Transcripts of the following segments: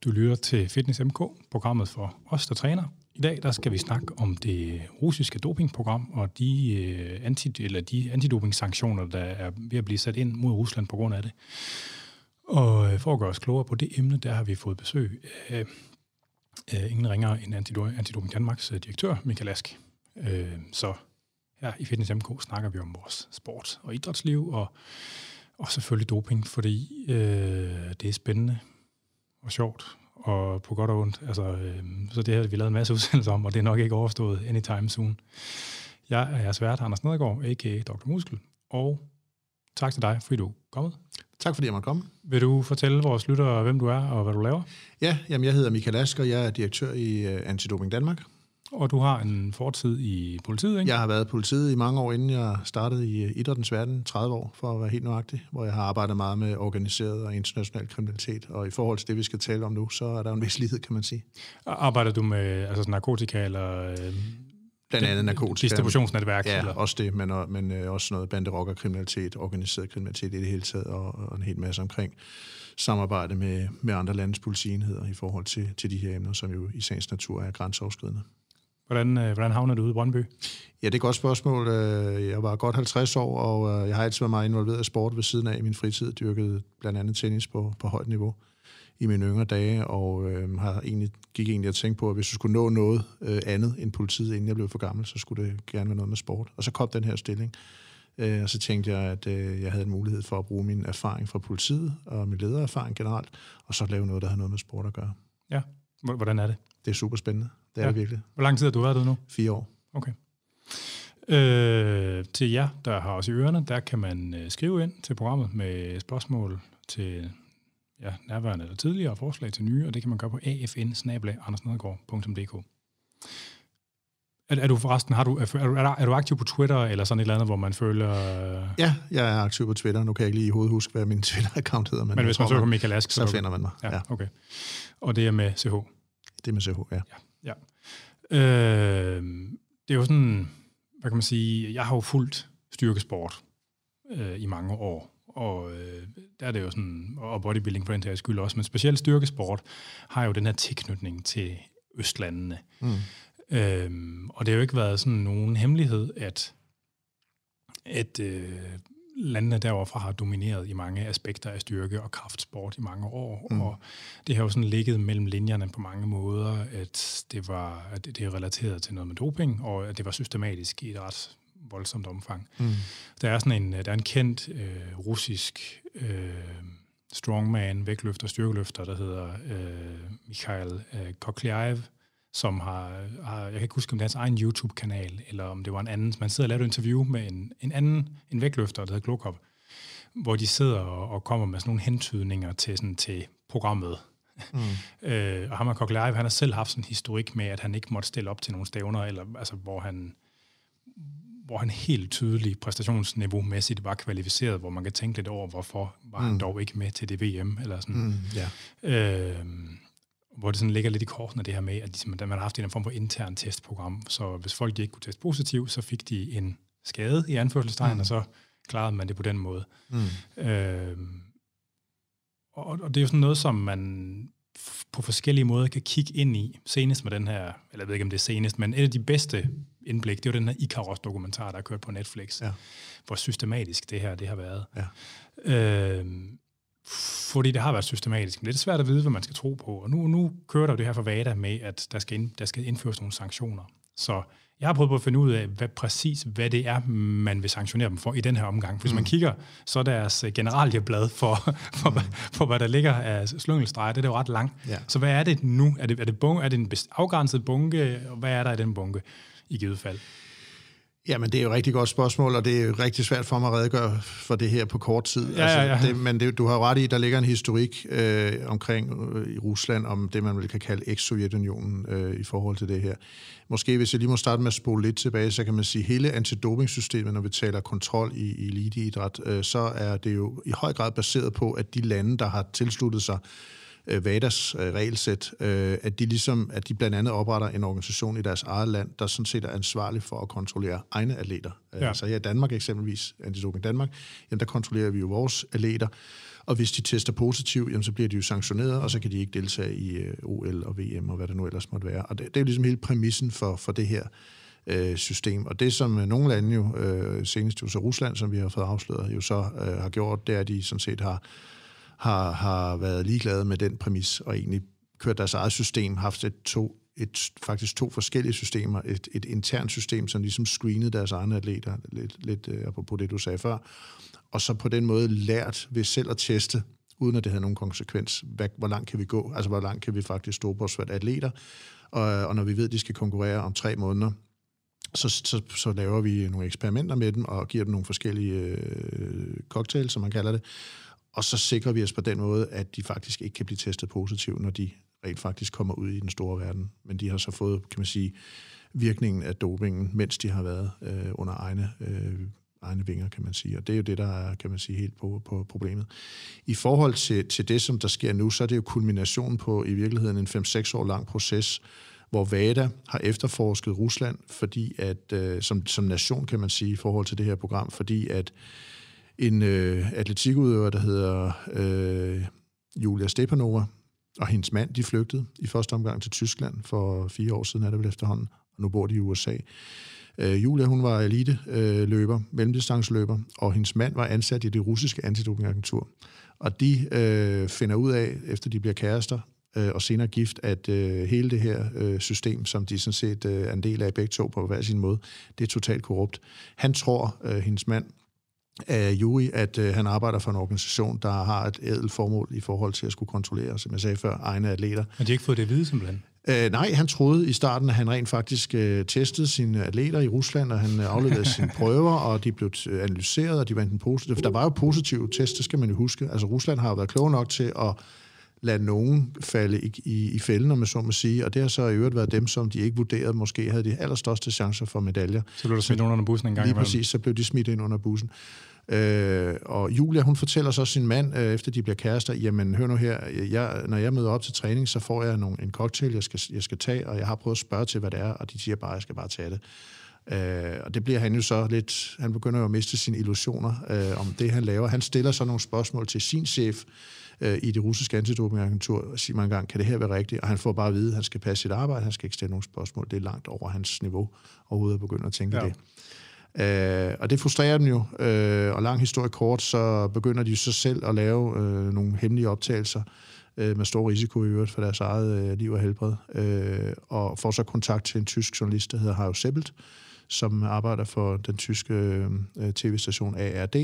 Du lytter til Fitness MK, programmet for os, der træner. I dag der skal vi snakke om det russiske dopingprogram og de antidoping-sanktioner, der er ved at blive sat ind mod Rusland på grund af det. Og for at gøre os klogere på det emne, der har vi fået besøg af ingen ringere end Antidoping Danmarks direktør, Michael Ask. Så her i Fitness MK snakker vi om vores sport- og idrætsliv, og selvfølgelig doping, fordi det er spændende og sjovt, og på godt og ondt. Så det har vi lavet en masse udsendelser om, og det er nok ikke overstået anytime soon. Jeg er jeres vært, Anders Nedergaard, a.k.a. Dr. Muskel, og tak til dig, fordi du er kommet. Tak fordi jeg måtte komme. Vil du fortælle vores lyttere, hvem du er og hvad du laver? Ja, jamen jeg hedder Michael Ask, og jeg er direktør i Antidoping Danmark. Og du har en fortid i politiet, ikke? Jeg har været i politiet i mange år, inden jeg startede i idrættens verden, 30 år for at være helt nøjagtig, hvor jeg har arbejdet meget med organiseret og international kriminalitet. Og i forhold til det, vi skal tale om nu, så er der en vis lighed, kan man sige. Arbejder du med narkotika eller... Blandt andet narkotika. Distributionsnetværk? Ja, eller? Også det, men også noget banderockerkriminalitet, organiseret kriminalitet i det hele taget, og en hel masse omkring samarbejde med andre landes politienheder i forhold til de her emner, som jo i sagens natur er grænseoverskridende. Hvordan havnede du ude i Brøndby? Ja, det er et godt spørgsmål. Jeg var godt 50 år, og jeg har altid været meget involveret i sport ved siden af i min fritid. Dyrkede blandt andet tennis på højt niveau i mine yngre dage, og gik egentlig at tænke på, at hvis jeg skulle nå noget andet end politiet, inden jeg blev for gammel, så skulle det gerne være noget med sport. Og så kom den her stilling, og så tænkte jeg, at jeg havde en mulighed for at bruge min erfaring fra politiet og min ledererfaring generelt, og så lave noget, der havde noget med sport at gøre. Ja, hvordan er det? Det er super spændende. Det er det virkelig. Hvor lang tid har du været derude nu? 4 år. Okay. Til jer, der har os i ørerne, der kan man skrive ind til programmet med spørgsmål til nærværende eller tidligere forslag til nye, og det kan man gøre på afn@andersnedergaard.dk. Er du forresten, er du aktiv på Twitter eller sådan et eller andet, hvor man føler... Ja, jeg er aktiv på Twitter. Nu kan jeg ikke lige i hovedet huske, hvad min Twitter-account hedder. Men hvis man søger på Michael Ask, så finder man mig. Ja, okay. Og det er med CH? Det er med CH, ja. Ja. Det er jo sådan, hvad kan man sige, jeg har jo fulgt styrkesport i mange år, og der er det jo sådan, og bodybuilding for den her skyld også, men specielt styrkesport har jo den her tilknytning til østlandene. Og det har jo ikke været sådan nogen hemmelighed, at landene deroverfra har domineret i mange aspekter af styrke- og kraftsport i mange år, og det har jo sådan ligget mellem linjerne på mange måder, at det er relateret til noget med doping, og at det var systematisk i et ret voldsomt omfang. Der er en kendt russisk strongman, vægtløfter, styrkeløfter, der hedder Mikhail Koklyaev, som har, jeg kan ikke huske, om det er hans egen YouTube-kanal, eller om det var en anden. Man sidder og laver et interview med en vægtløfter, der hedder Glokop, hvor de sidder og kommer med sådan nogle hentydninger til programmet. Og ham og Koklyaev, han har selv haft sådan en historik med, at han ikke måtte stille op til nogle stævner, eller altså, hvor han helt tydeligt præstationsniveau-mæssigt var kvalificeret, hvor man kan tænke lidt over, hvorfor var han dog ikke med til det VM, eller sådan. Hvor det sådan ligger lidt i kortene, det her med, at man har haft en form for intern testprogram, så hvis folk ikke kunne teste positivt, så fik de en skade i anførselstegn, og så klarede man det på den måde. Og det er jo sådan noget, som man på forskellige måder kan kigge ind i, senest med den her, eller jeg ved ikke, om det er senest, men et af de bedste indblik, det er jo den her Icarus-dokumentar, der er kørt på Netflix, hvor systematisk det her det har været. Fordi det har været systematisk, men det er svært at vide, hvad man skal tro på. Og nu kører der jo det her for VADA med, at der skal indføres nogle sanktioner. Så jeg har prøvet på at finde ud af, hvad det er, man vil sanktionere dem for i den her omgang. Hvis man kigger, så er deres generalieblad for hvad der ligger af slyngelstreger, det er jo ret langt. Så hvad er det nu? Er det en afgrænset bunke, og hvad er der i den bunke i givet fald? Jamen, det er jo et rigtig godt spørgsmål, og det er jo rigtig svært for mig at redegøre for det her på kort tid. Men du har ret i, der ligger en historik omkring i Rusland om det, man kan kalde eks-Sovjetunionen i forhold til det her. Måske, hvis jeg lige må starte med at spole lidt tilbage, så kan man sige, at hele antidopingsystemet, når vi taler kontrol i eliteidræt, så er det jo i høj grad baseret på, at de lande, der har tilsluttet sig WADAs regelsæt, at de blandt andet opretter en organisation i deres eget land, der sådan set er ansvarlig for at kontrollere egne atleter. Ja. Altså her i Danmark eksempelvis, Antidoping Danmark, jamen der kontrollerer vi jo vores atleter, og hvis de tester positivt, jamen så bliver de jo sanktioneret, og så kan de ikke deltage i OL og VM og hvad det nu ellers måtte være. Og det er jo ligesom hele præmissen for det her system. Og det, som nogle lande jo, senest jo så Rusland, som vi har fået afsløret, jo så har gjort, det er, at de sådan set har været ligeglade med den præmis, og egentlig kørt deres eget system, haft faktisk to forskellige systemer. Et internt system, som ligesom screenede deres egne atleter, lidt apropos det, du sagde før, og så på den måde lært ved selv at teste, uden at det havde nogen konsekvens, hvor langt kan vi gå, altså hvor langt kan vi faktisk stå på os for atleter, og når vi ved, at de skal konkurrere om 3 måneder, så laver vi nogle eksperimenter med dem, og giver dem nogle forskellige cocktails, som man kalder det, og så sikrer vi os på den måde, at de faktisk ikke kan blive testet positivt, når de rent faktisk kommer ud i den store verden. Men de har så fået, kan man sige, virkningen af dopingen, mens de har været under egne vinger, kan man sige. Og det er jo det, der er, kan man sige, helt på problemet. I forhold til det, som der sker nu, så er det jo kulminationen på i virkeligheden en 5-6 år lang proces, hvor WADA har efterforsket Rusland, fordi at, som nation, kan man sige, i forhold til det her program, fordi at en atletikudøver, der hedder Julia Stepanova, og hendes mand, de flygtede i første omgang til Tyskland for 4 år siden, er det vel efterhånden, og nu bor de i USA. Julia, hun var elite-løber, mellemdistanceløber, og hendes mand var ansat i det russiske antidopingagentur. Og de finder ud af, efter de bliver kærester, og senere gift, at hele det her system, som de sådan set er en del af begge to på hver sin måde, det er totalt korrupt. Han tror, hendes mand, Yuri, at han arbejder for en organisation, der har et ædelt formål i forhold til at skulle kontrollere, som jeg sagde før, egne atleter. Men de har ikke fået det at vide, simpelthen? Nej, han troede i starten, at han rent faktisk testede sine atleter i Rusland, og han afleverede sine prøver, og de blev analyseret, og de var enten positive. For der var jo positive test, det skal man jo huske. Altså Rusland har jo været klog nok til at lade nogen falde i fælden, om man så må sige, og det har så i øvrigt været dem, som de ikke vurderede, måske havde de allerstørste chancer for medaljer. Så blev der smidt under bussen en gang imellem? Lige præcis, så blev de smidt ind under bussen. Og Julia, hun fortæller så sin mand, efter de bliver kærester, jamen hør nu her, når jeg møder op til træning, så får jeg en cocktail, jeg skal tage, og jeg har prøvet at spørge til, hvad det er, og de siger bare, jeg skal bare tage det. Og det bliver han jo så lidt, han begynder jo at miste sine illusioner om det, han laver. Han stiller så nogle spørgsmål til sin chef i det russiske antidopingagentur, og siger mange gange, kan det her være rigtigt? Og han får bare at vide, at han skal passe sit arbejde, han skal ikke stille nogle spørgsmål, det er langt over hans niveau, overhovedet at begynde at tænke det. Og det frustrerer dem jo, og lang historie kort, så begynder de så selv at lave nogle hemmelige optagelser med stor risiko i øvrigt for deres eget liv og helbred, og får så kontakt til en tysk journalist, der hedder Hajo Seppelt, som arbejder for den tyske tv-station ARD,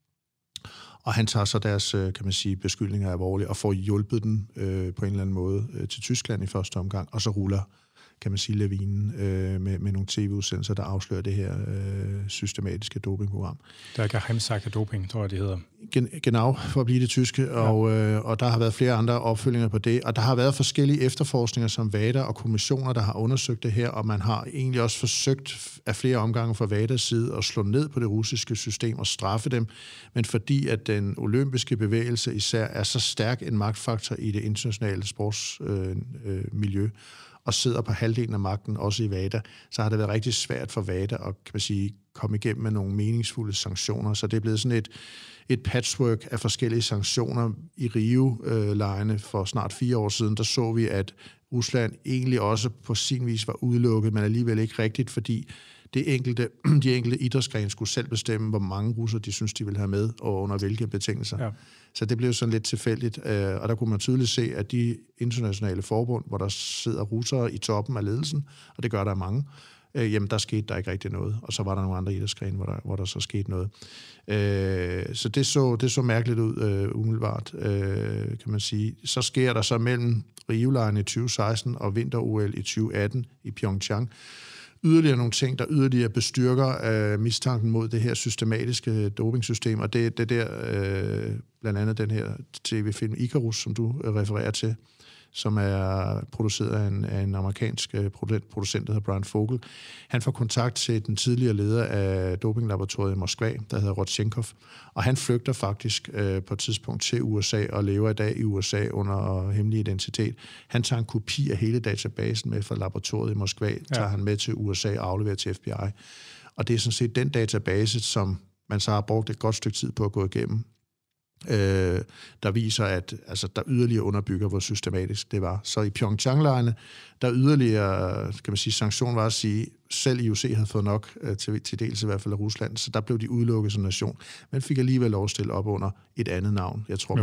og han tager så deres, kan man sige, beskyldninger alvorligt, og får hjulpet dem på en eller anden måde til Tyskland i første omgang, og så ruller, kan man sige, lavinen med nogle tv-udsendelser, der afslører det her systematiske dopingprogram. Der er Geheimsache Doping, tror jeg, det hedder. Genau, for at blive det tyske, og der har været flere andre opfølgninger på det, og der har været forskellige efterforskninger som WADA og kommissioner, der har undersøgt det her, og man har egentlig også forsøgt af flere omgange fra WADAs side at slå ned på det russiske system og straffe dem, men fordi at den olympiske bevægelse især er så stærk en magtfaktor i det internationale sportsmiljø, og sidder på halvdelen af magten, også i WADA, så har det været rigtig svært for WADA at, kan man sige, komme igennem med nogle meningsfulde sanktioner. Så det er blevet sådan et patchwork af forskellige sanktioner. I Rio-lejene for snart 4 år siden, der så vi, at Rusland egentlig også på sin vis var udelukket, men alligevel ikke rigtigt, fordi de enkelte idrætsgrene skulle selv bestemme, hvor mange russer de synes, de ville have med, og under hvilke betingelser. Ja. Så det blev sådan lidt tilfældigt, og der kunne man tydeligt se, at de internationale forbund, hvor der sidder russere i toppen af ledelsen, og det gør der mange, jamen der skete der ikke rigtig noget, og så var der nogle andre idrætsgrene, hvor der så skete noget. Så det så mærkeligt ud umiddelbart, kan man sige. Så sker der så mellem Rio-lejren i 2016 og vinter-OL i 2018 i Pyeongchang, yderligere nogle ting, der yderligere bestyrker mistanken mod det her systematiske dopingsystem, og det der, blandt andet den her tv-film Icarus, som du refererer til, som er produceret af en amerikansk producent, der hedder Brian Fogel. Han får kontakt til den tidligere leder af dopinglaboratoriet i Moskva, der hedder Rodchenkov, og han flygter faktisk på et tidspunkt til USA og lever i dag i USA under hemmelig identitet. Han tager en kopi af hele databasen med fra laboratoriet i Moskva, tager han med til USA og afleverer til FBI. Og det er sådan set den database, som man så har brugt et godt stykke tid på at gå igennem, der viser, at altså, der yderligere underbygger, hvor systematisk det var. Så i Pyeongchang-lejrene, der yderligere, kan man sige, sanktion var at sige, selv IOC havde fået nok til dels i hvert fald af Rusland, så der blev de udelukket som nation. Man fik alligevel lov at stille op under et andet navn. Jeg tror,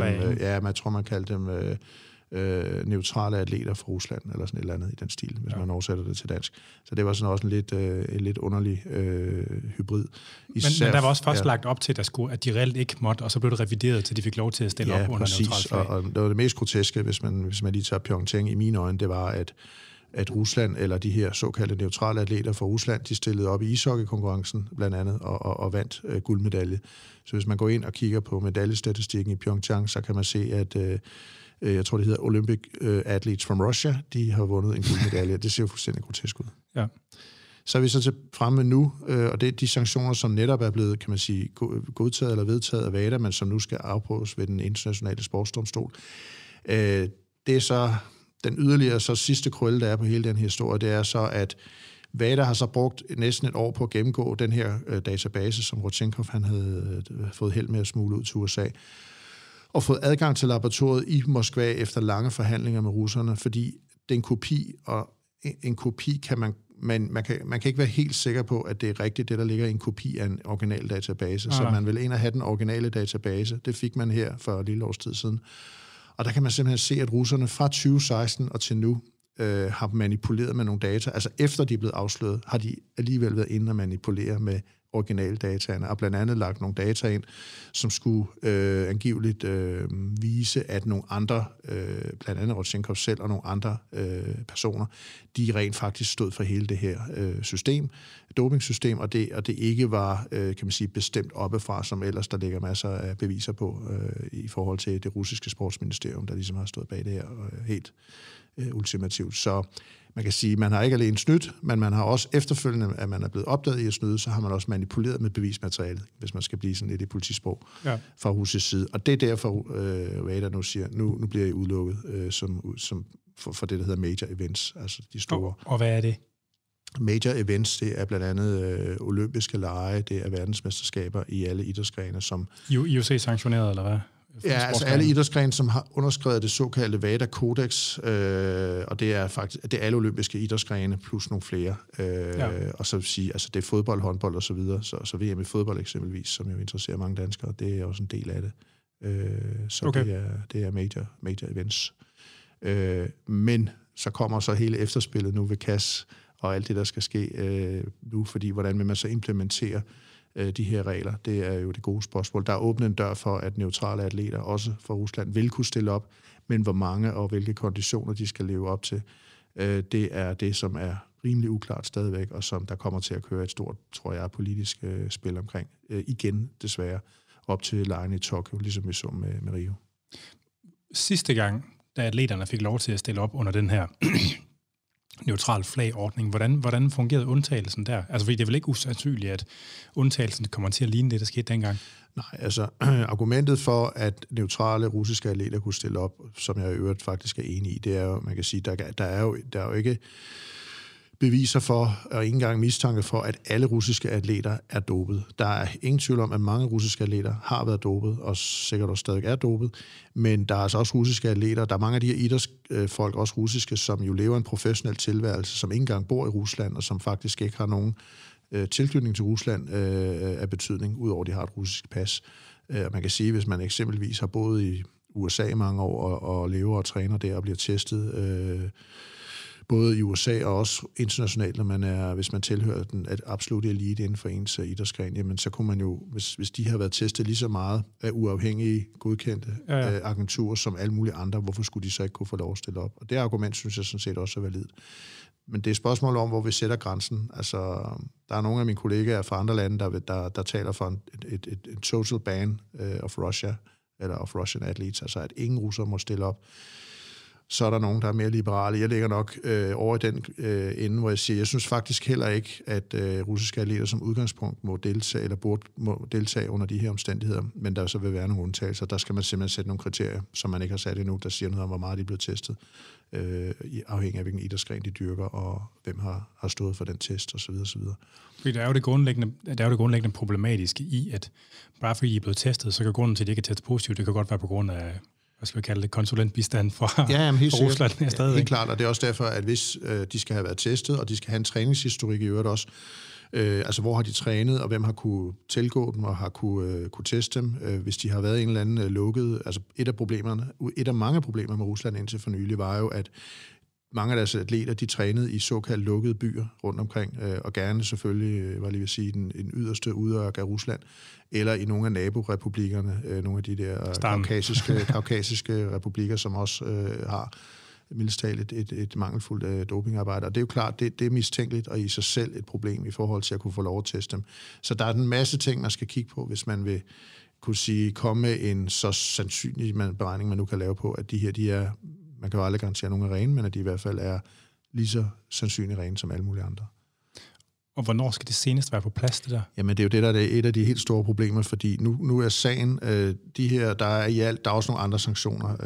man kaldte dem neutrale atleter fra Rusland, eller sådan et eller andet i den stil, hvis man oversætter det til dansk. Så det var sådan også en lidt underlig hybrid. Men der var også først lagt op til, at de reelt ikke måtte, og så blev det revideret, til de fik lov til at stille op under neutralt flag. Og det var det mest groteske, hvis man lige tager Pyeongchang i mine øjne, det var, at Rusland, eller de her såkaldte neutrale atleter fra Rusland, de stillede op i ishockeykonkurrencen blandt andet, og vandt guldmedalje. Så hvis man går ind og kigger på medaljestatistikken i Pyeongchang, så kan man se, at jeg tror, det hedder Olympic Athletes from Russia, de har vundet en guldmedalje. Det ser jo fuldstændig grotesk ud. Ja. Så er vi så fremme nu, og det er de sanktioner, som netop er blevet, kan man sige, godtaget eller vedtaget af WADA, men som nu skal afprøves ved den internationale sportsdomstol. Det er så den yderligere så sidste krølle, der er på hele den historie, det er så, at WADA har så brugt næsten et år på at gennemgå den her database, som Rodchenkov han havde fået held med at smule ud til USA, og fået adgang til laboratoriet i Moskva efter lange forhandlinger med russerne, fordi det er en kopi, og en kopi kan man kan ikke være helt sikker på, at det er rigtigt, det der ligger i en kopi af en original database. Så man vil ind og have den originale database. Det fik man her for et lille års tid siden. Og der kan man simpelthen se, at russerne fra 2016 og til nu har manipuleret med nogle data. Altså efter de er blevet afsløret, har de alligevel været inde og manipulere med originaldataerne, og blandt andet lagt nogle data ind, som skulle angiveligt vise, at nogle andre, blandt andet Rodchenkov selv og nogle andre personer, de rent faktisk stod for hele det her dopingsystem, og det ikke var, kan man sige, bestemt oppefra, som ellers der ligger masser af beviser på i forhold til det russiske sportsministerium, der ligesom har stået bag det her helt ultimativt. Så man kan sige, at man har ikke alene snydt, men man har også efterfølgende, at man er blevet opdaget i at snyde, så har man også manipuleret med bevismaterialet, hvis man skal blive sådan lidt i politisprog fra russisk side. Og det er derfor, WADA nu siger, nu bliver I udelukket for det, der hedder major events, altså de store. Og hvad er det? Major events, det er blandt andet olympiske lege, det er verdensmesterskaber i alle idrætsgrene, som IOC sanktioneret, eller hvad? Ja, altså alle idrætsgrene, som har underskrevet det såkaldte WADA-kodex, og det er faktisk det er alle olympiske idrætsgrene plus nogle flere. Og så vil sige, altså det er fodbold, håndbold og så videre. Så VM i fodbold eksempelvis, som jo interesserer mange danskere, det er også en del af det. Så okay. det er major events. Men så kommer så hele efterspillet nu ved CAS og alt det, der skal ske nu, fordi hvordan vil man så implementere de her regler, det er jo det gode spørgsmål. Der er åbnet en dør for, at neutrale atleter, også fra Rusland, vil kunne stille op, men hvor mange og hvilke konditioner de skal leve op til, det er det, som er rimelig uklart stadigvæk, og som der kommer til at køre et stort, tror jeg, politisk spil omkring. Igen, desværre, op til lejren i Tokyo, ligesom vi så med Rio. Sidste gang, da atleterne fik lov til at stille op under den her neutral flagordning. Hvordan fungerede undtagelsen der? Altså, fordi det er vel ikke usandsynligt, at undtagelsen kommer til at ligne det, der skete dengang? Nej, altså argumentet for, at neutrale russiske atleter kunne stille op, som jeg i øvrigt faktisk er enig i, det er jo, man kan sige, der er jo ikke beviser for, og ikke engang mistanke for, at alle russiske atleter er dopet. Der er ingen tvivl om, at mange russiske atleter har været dopet, og sikkert også stadig er dopet, men der er altså også russiske atleter, der er mange af de her idrætsfolk, også russiske, som jo lever en professionel tilværelse, som ikke engang bor i Rusland, og som faktisk ikke har nogen tilknytning til Rusland af betydning, udover at de har et russisk pas. Man kan sige, hvis man eksempelvis har boet i USA i mange år, og lever og træner der og bliver testet, både i USA og også internationalt, hvis man tilhører den absolutte elite inden for ens idrætsgren, jamen så kunne man jo, hvis de har været testet lige så meget af uafhængige, godkendte agenturer som alle mulige andre, hvorfor skulle de så ikke kunne få lov at stille op? Og det argument, synes jeg sådan set også er validt. Men det er et spørgsmål om, hvor vi sætter grænsen. Altså, der er nogle af mine kollegaer fra andre lande, der taler for et total ban of Russia, eller of Russian athletes, altså at ingen russere må stille op. Så er der nogen, der er mere liberale. Jeg ligger nok over i den ende, hvor jeg siger, jeg synes faktisk heller ikke, at russiske atleter som udgangspunkt må deltage, eller burde må deltage under de her omstændigheder, men der så vil være nogle undtagelser. Der skal man simpelthen sætte nogle kriterier, som man ikke har sat endnu, der siger noget om, hvor meget de er blevet testet, afhængig af hvilken idrætsgren de dyrker, og hvem har stået for den test, osv. osv. Fordi der er jo det grundlæggende problematiske i, at bare fordi I er blevet testet, så kan grunden til, at de ikke er testet positivt, det kan godt være på grund af, hvad skal vi kalde det, konsulentbistand fra Rusland. Ja, helt klart, og det er også derfor, at hvis de skal have været testet, og de skal have en træningshistorik i øvrigt også, altså hvor har de trænet, og hvem har kunne tilgå dem, og har kunne teste dem, hvis de har været en eller anden lukket. Altså et af mange problemer med Rusland indtil for nylig var jo, at mange af deres atleter, de trænede i såkaldt lukkede byer rundt omkring, og gerne selvfølgelig, var lige ved at sige, en yderste udørk af Rusland, eller i nogle af naborepublikkerne, nogle af de der kaukasiske republikker, som også har mildest talt et mangelfuldt dopingarbejde. Og det er jo klart, det er mistænkeligt, og i sig selv et problem i forhold til at kunne få lov at teste dem. Så der er en masse ting, man skal kigge på, hvis man vil kunne sige, komme med en så sandsynlig beregning, man nu kan lave på, at de her, de er, man kan jo aldrig garantere nogen er rene, men at de i hvert fald er lige så sandsynligt rene som alle mulige andre. Og hvornår skal det senest være på plads, det der? Jamen, det er jo det, der er et af de helt store problemer, fordi nu er sagen, de her, der er også nogle andre sanktioner,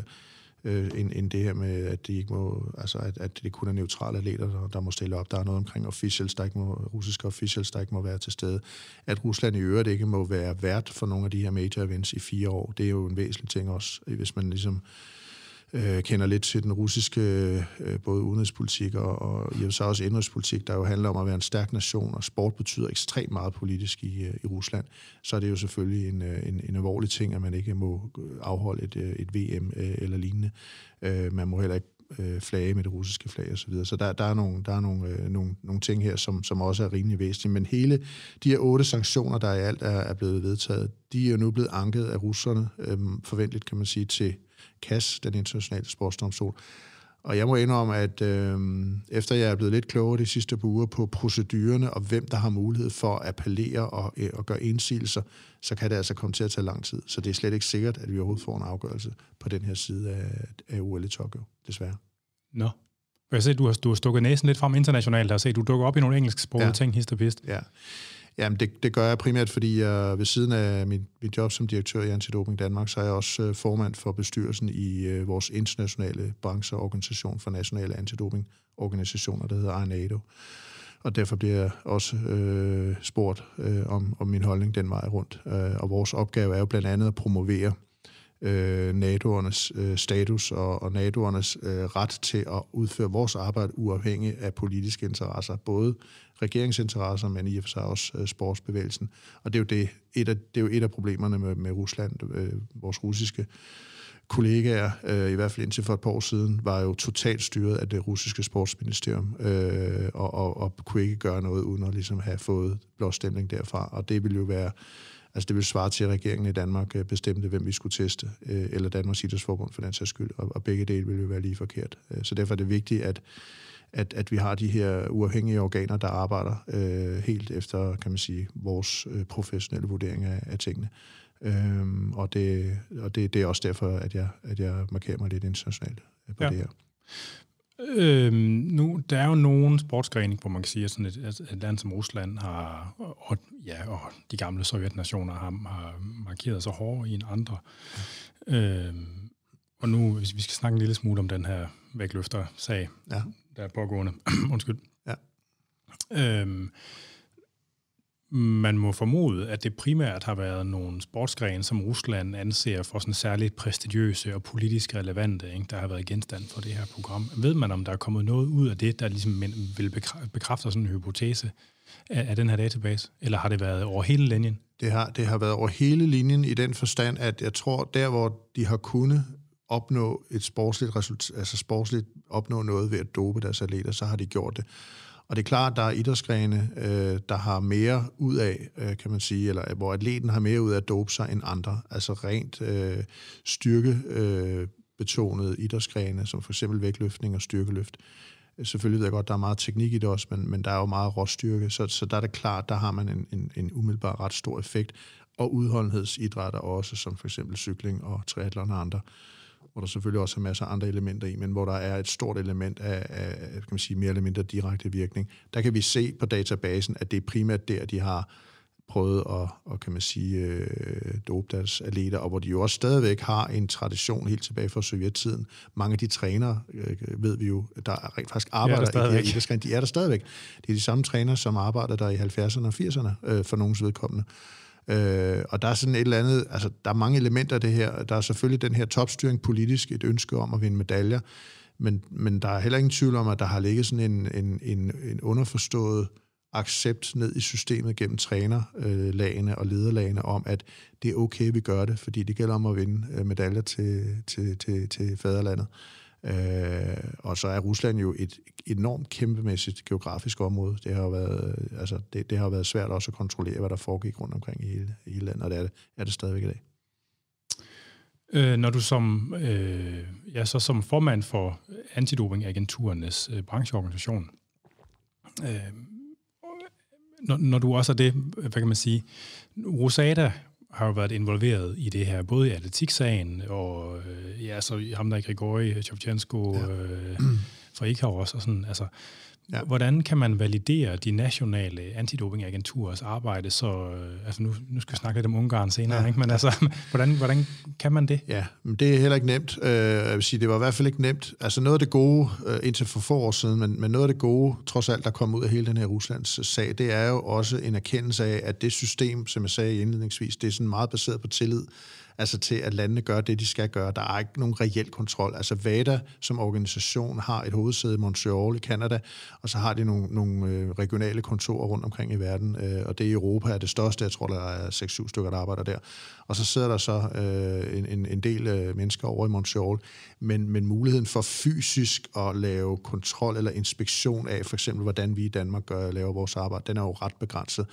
end det her med, at de ikke må, altså at det kun er neutrale atleter, der må stille op. Der er noget omkring russiske officials, der ikke må være til stede. At Rusland i øvrigt ikke må være vært for nogle af de her major events i 4 år, det er jo en væsentlig ting også, hvis man ligesom kender lidt til den russiske både udenrigspolitik og i så også indrigspolitik, der jo handler om at være en stærk nation, og sport betyder ekstremt meget politisk i Rusland, så er det jo selvfølgelig en alvorlig ting, at man ikke må afholde et VM eller lignende. Man må heller ikke flage med det russiske flag og så videre. Så der er nogle ting her, som også er rimelig væsentlige. Men hele de her 8 sanktioner, der i alt er blevet vedtaget, de er jo nu blevet anket af russerne, forventeligt kan man sige, til CAS, den internationale sportsdomstol. Og jeg må indrømme, at efter jeg er blevet lidt klogere de sidste par uger på procedurerne, og hvem der har mulighed for at appellere og gøre indsigelser, så kan det altså komme til at tage lang tid. Så det er slet ikke sikkert, at vi overhovedet får en afgørelse på den her side af OL i Tokyo, desværre. Nå. Jeg ser, du har stukket næsen lidt frem internationalt, og du dukker op i nogle engelsksprogede ting, hist og pist. Ja. Jamen, det gør jeg primært, fordi jeg ved siden af mit job som direktør i Antidoping Danmark, så er jeg også formand for bestyrelsen i vores internationale brancheorganisation for nationale antidopingorganisationer, der hedder ARNADO. Og derfor bliver jeg også spurgt om min holdning den vej rundt. Og vores opgave er jo blandt andet at promovere NATO'ernes status og NATO'ernes ret til at udføre vores arbejde uafhængig af politiske interesser, både regeringsinteresser, men i og for sig også sportsbevægelsen. Og det er jo et af problemerne med Rusland. Vores russiske kollegaer, i hvert fald indtil for et par år siden, var jo totalt styret af det russiske sportsministerium, og kunne ikke gøre noget uden at ligesom have fået blåstemning derfra. Og det ville jo være, altså det ville svare til, at regeringen i Danmark bestemte, hvem vi skulle teste, eller Danmarks Idrætsforbund for den sags skyld, og begge dele ville jo være lige forkert. Så derfor er det vigtigt, at vi har de her uafhængige organer, der arbejder helt efter, kan man sige, vores professionelle vurdering af tingene. Og det er også derfor, at jeg markerer mig lidt internationalt på det her. Nu, der er jo nogle sportsgrene, hvor man kan sige, at sådan et land som Rusland har, og de gamle sovjetnationer har markeret sig hårdere end andre. Og nu, hvis vi skal snakke en lille smule om den her vægtløfter-sag, der er pågående. Undskyld. Ja. Man må formode, at det primært har været nogle sportsgrene, som Rusland anser for sådan særligt prestigiøse og politisk relevante, ikke, der har været genstand for det her program. Ved man, om der er kommet noget ud af det, der ligesom vil bekræfte sådan en hypotese af den her database? Eller har det været over hele linjen? Det har været over hele linjen i den forstand, at jeg tror, der hvor de har kunnet opnå et sportsligt resultat, altså sportsligt opnå noget ved at dope deres atleter, så har de gjort det. Og det er klart, at der er idrætsgrene, der har mere ud af, kan man sige, eller hvor atleten har mere ud af at dope sig end andre. Altså rent styrkebetonede idrætsgrene, som for eksempel vægtløftning og styrkeløft. Selvfølgelig ved jeg godt, der er meget teknik i det også, men der er jo meget råstyrke, så der er det klart, der har man en umiddelbar ret stor effekt. Og udholdenhedsidrætter også, som for eksempel cykling og triathlon og andre. hvor der selvfølgelig også er masser af andre elementer i, men hvor der er et stort element af kan man sige, mere eller mindre direkte virkning. Der kan vi se på databasen, at det er primært der, de har prøvet at kan man sige, dope deres atleter, og hvor de jo også stadigvæk har en tradition helt tilbage fra sovjettiden. Mange af de trænere, ved vi jo, der rent faktisk arbejder i idrætsgrenen, de er der stadigvæk. Det er de samme trænere, som arbejder der i 70'erne og 80'erne for nogens vedkommende. Og der er sådan et eller andet, altså der er mange elementer af det her. Der er selvfølgelig den her topstyring politisk, et ønske om at vinde medaljer, men der er heller ingen tvivl om, at der har ligget sådan en underforstået accept ned i systemet gennem trænerlagene og lederlagene om, at det er okay, vi gør det, fordi det gælder om at vinde medaljer til faderlandet. Og så er Rusland jo et enormt kæmpemæssigt geografisk område. Det har jo været, altså det har været svært også at kontrollere, hvad der foregik rundt omkring i hele landet, og det er det stadigvæk i dag. Når du som formand for antidopingagenturernes brancheorganisation, når du også er det, hvad kan man sige, RUSADA har jo været involveret i det her, både i atletiksagen og så ham der Grigori Shovchenko fra ICAO også, og sådan, altså, hvordan kan man validere de nationale antidopingagenturers arbejde, så, altså nu skal vi snakke lidt om Ungarn senere, ikke? Men altså, hvordan kan man det? Ja, men det er heller ikke nemt. Jeg vil sige, det var i hvert fald ikke nemt. Altså noget af det gode, indtil for få år siden, men noget af det gode, trods alt, der kom ud af hele den her Ruslands sag, det er jo også en erkendelse af, at det system, som jeg sagde indledningsvis, det er sådan meget baseret på tillid, altså til, at landene gør det, de skal gøre. Der er ikke nogen reel kontrol. Altså WADA som organisation har et hovedsæde i Montreal i Canada, og så har de nogle regionale kontorer rundt omkring i verden, og det i Europa er det største. Jeg tror, der er 6-7 stykker, der arbejder der. Og så sidder der så en del mennesker over i Montreal, men muligheden for fysisk at lave kontrol eller inspektion af, for eksempel, hvordan vi i Danmark laver vores arbejde, den er jo ret begrænset.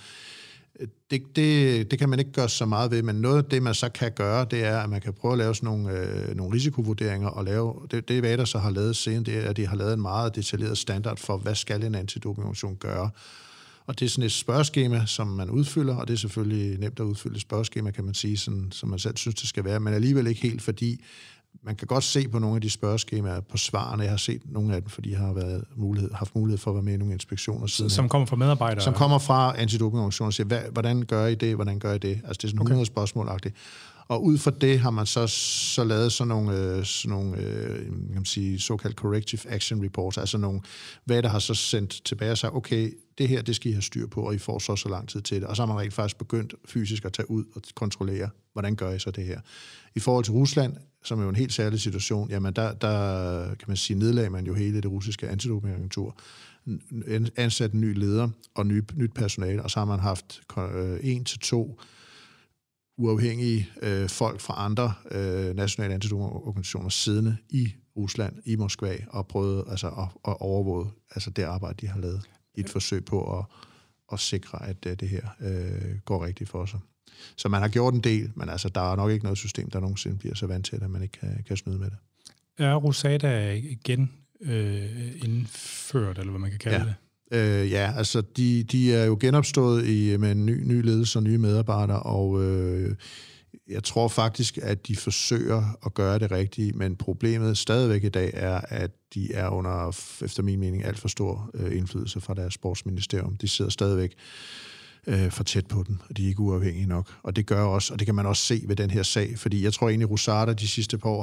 Det kan man ikke gøre så meget ved, men noget af det, man så kan gøre, det er, at man kan prøve at lave sådan nogle risikovurderinger, og lave, det WADA så har lavet siden, det er, at de har lavet en meget detaljeret standard for, hvad skal en antidopingorganisation gøre. Og det er sådan et spørgeskema, som man udfylder, og det er selvfølgelig nemt at udfylde et spørgeskema, kan man sige, sådan, som man selv synes, det skal være, men alligevel ikke helt, fordi man kan godt se på nogle af de spørgeskemaer på svarene. Jeg har set nogle af dem, fordi jeg har haft mulighed for at være med i nogle inspektioner siden. Som kommer fra medarbejdere? Som kommer fra antidopingorganisationer og siger, hvordan gør I det, hvordan gør I det? Altså det er sådan 100 spørgsmål-agtigt. Og ud fra det har man så lavet sådan nogle kan man sige, såkaldt corrective action reports, altså nogle, hvad der har så sendt tilbage og sagt, okay, det her, det skal I have styr på, og I får så lang tid til det. Og så har man rent faktisk begyndt fysisk at tage ud og kontrollere, hvordan gør I så det her. I forhold til Rusland, som er jo en helt særlig situation, jamen der kan man sige, nedlagde man jo hele det russiske antidopingagentur, ansat en ny leder og nyt personale, og så har man haft 1 til 2 uafhængige folk fra andre nationale antidopingorganisationer siddende i Rusland, i Moskva, og prøvet altså, at overvåge altså, det arbejde, de har lavet i et forsøg på at sikre, at det her går rigtigt for sig. Så man har gjort en del, men altså, der er nok ikke noget system, der nogensinde bliver så vant til, at man ikke kan snyde med det. Er RUSADA igen indført, eller hvad man kan kalde det? Altså de er jo genopstået med en ny ledelse og nye medarbejdere, og jeg tror faktisk, at de forsøger at gøre det rigtige, men problemet stadigvæk i dag er, at de er under, efter min mening, alt for stor indflydelse fra deres sportsministerium. De sidder stadigvæk for tæt på den, og de er ikke uafhængige nok. Og det gør også, og det kan man også se ved den her sag, fordi jeg tror egentlig, RUSADA de sidste par år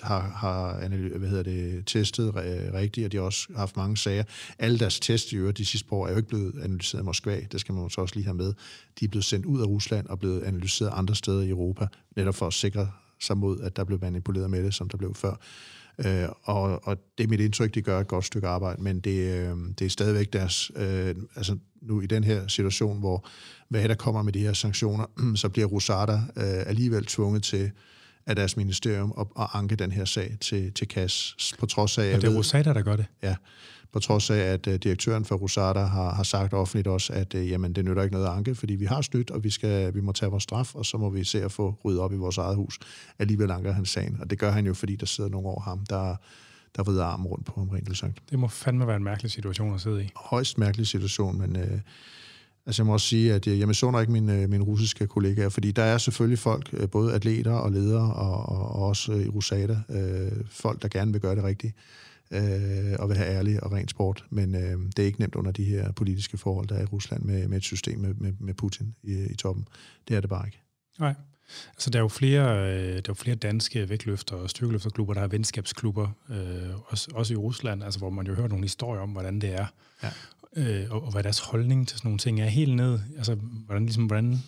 har testet rigtigt, og de har også haft mange sager. Alle deres test i øvrigt de sidste par år er jo ikke blevet analyseret i Moskva, det skal man så også lige have med. De er blevet sendt ud af Rusland og blevet analyseret andre steder i Europa, netop for at sikre sig mod, at der blev manipuleret med det, som der blev før. Og det er mit indtryk, de gør et godt stykke arbejde, men det er stadigvæk deres, altså nu i den her situation, hvor hvad der kommer med de her sanktioner, så bliver RUSADA alligevel tvunget til af deres ministerium at anke den her sag til CAS, på trods af... Og det er RUSADA, der gør det? Ja, på trods af, at direktøren for RUSADA har sagt offentligt også, at jamen, det nytter ikke noget at anke, fordi vi har snydt, og vi må tage vores straf, og så må vi se at få ryddet op i vores eget hus. Alligevel anker han sagen, og det gør han jo, fordi der sidder nogle over ham, der vrider armen rundt på ham, rent sagt. Det må fandme være en mærkelig situation at sidde i. Højst mærkelig situation, men Altså jeg må også sige, at jeg misunder ikke mine russiske kollegaer, fordi der er selvfølgelig folk, både atleter og ledere, og også i Rusada, folk, der gerne vil gøre det rigtigt, og vil have ærlig og ren sport, men det er ikke nemt under de her politiske forhold, der er i Rusland med et system med Putin i toppen. Det er det bare ikke. Nej. Altså, der er jo flere danske vægtløfter og styrkeløfterklubber, der har venskabsklubber, også i Rusland, altså, hvor man jo hører nogle historier om, hvordan det er, og hvad deres holdning til sådan nogle ting er helt ned. Altså, hvordan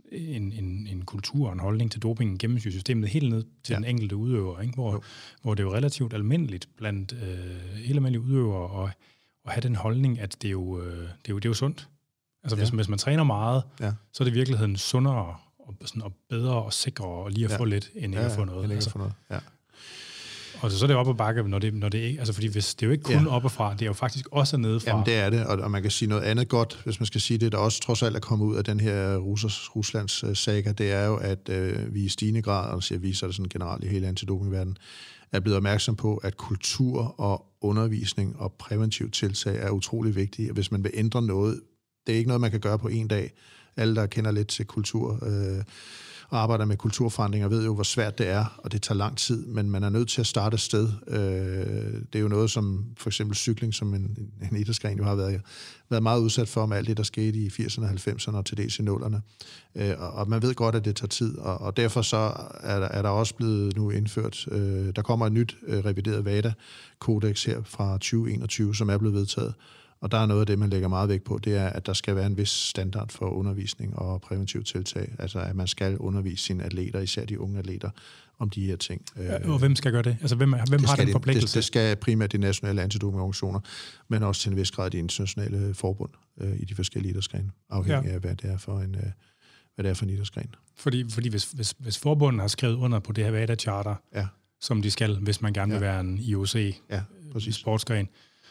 en kultur og en holdning til dopingen gennemsyrer systemet helt ned til den enkelte udøver, ikke? Hvor det er jo relativt almindeligt blandt helt almindelige udøvere at have den holdning, at det er jo sundt. Altså, hvis man træner meget, så er det i virkeligheden sundere og bedre og sikrere og lige at få lidt, end ikke at få noget. Ja. Og så er det op ad bakke, når det ikke... Altså, fordi hvis det er jo ikke kun op og fra, det er jo faktisk også nedefra. Jamen, det er det, og man kan sige noget andet godt, hvis man skal sige det, der også trods alt er kommet ud af den her Ruslands saga, det er jo, at vi i stigende grad, og vi viser det sådan generelt i hele antidopingverdenen, er blevet opmærksom på, at kultur og undervisning og præventiv tiltag er utrolig vigtige. Hvis man vil ændre noget, det er ikke noget, man kan gøre på en dag. Alle, der kender lidt til kultur og arbejder med kulturforandringer, ved jo, hvor svært det er, og det tager lang tid, men man er nødt til at starte et sted. Det er jo noget som for eksempel cykling, som en idrætsgren jo har været meget udsat for med alt det, der skete i 80'erne, 90'erne og til dels i 0'erne. Og man ved godt, at det tager tid, og derfor så er der også blevet nu indført, der kommer et nyt revideret VADA-kodex her fra 2021, som er blevet vedtaget. Og der er noget af det, man lægger meget vægt på, det er, at der skal være en vis standard for undervisning og præventiv tiltag. Altså, at man skal undervise sine atleter, især de unge atleter, om de her ting. Og hvem skal gøre det? Altså, hvem har den forpligtelse? Det skal primært de nationale antidopingorganisationer, men også til en vis grad de internationale forbund i de forskellige idrætsgrene, afhængig af, hvad det er for en idrætsgren. Fordi hvis forbunden har skrevet under på det her VADA-charter, som de skal, hvis man gerne vil være en IOC i sportsgren,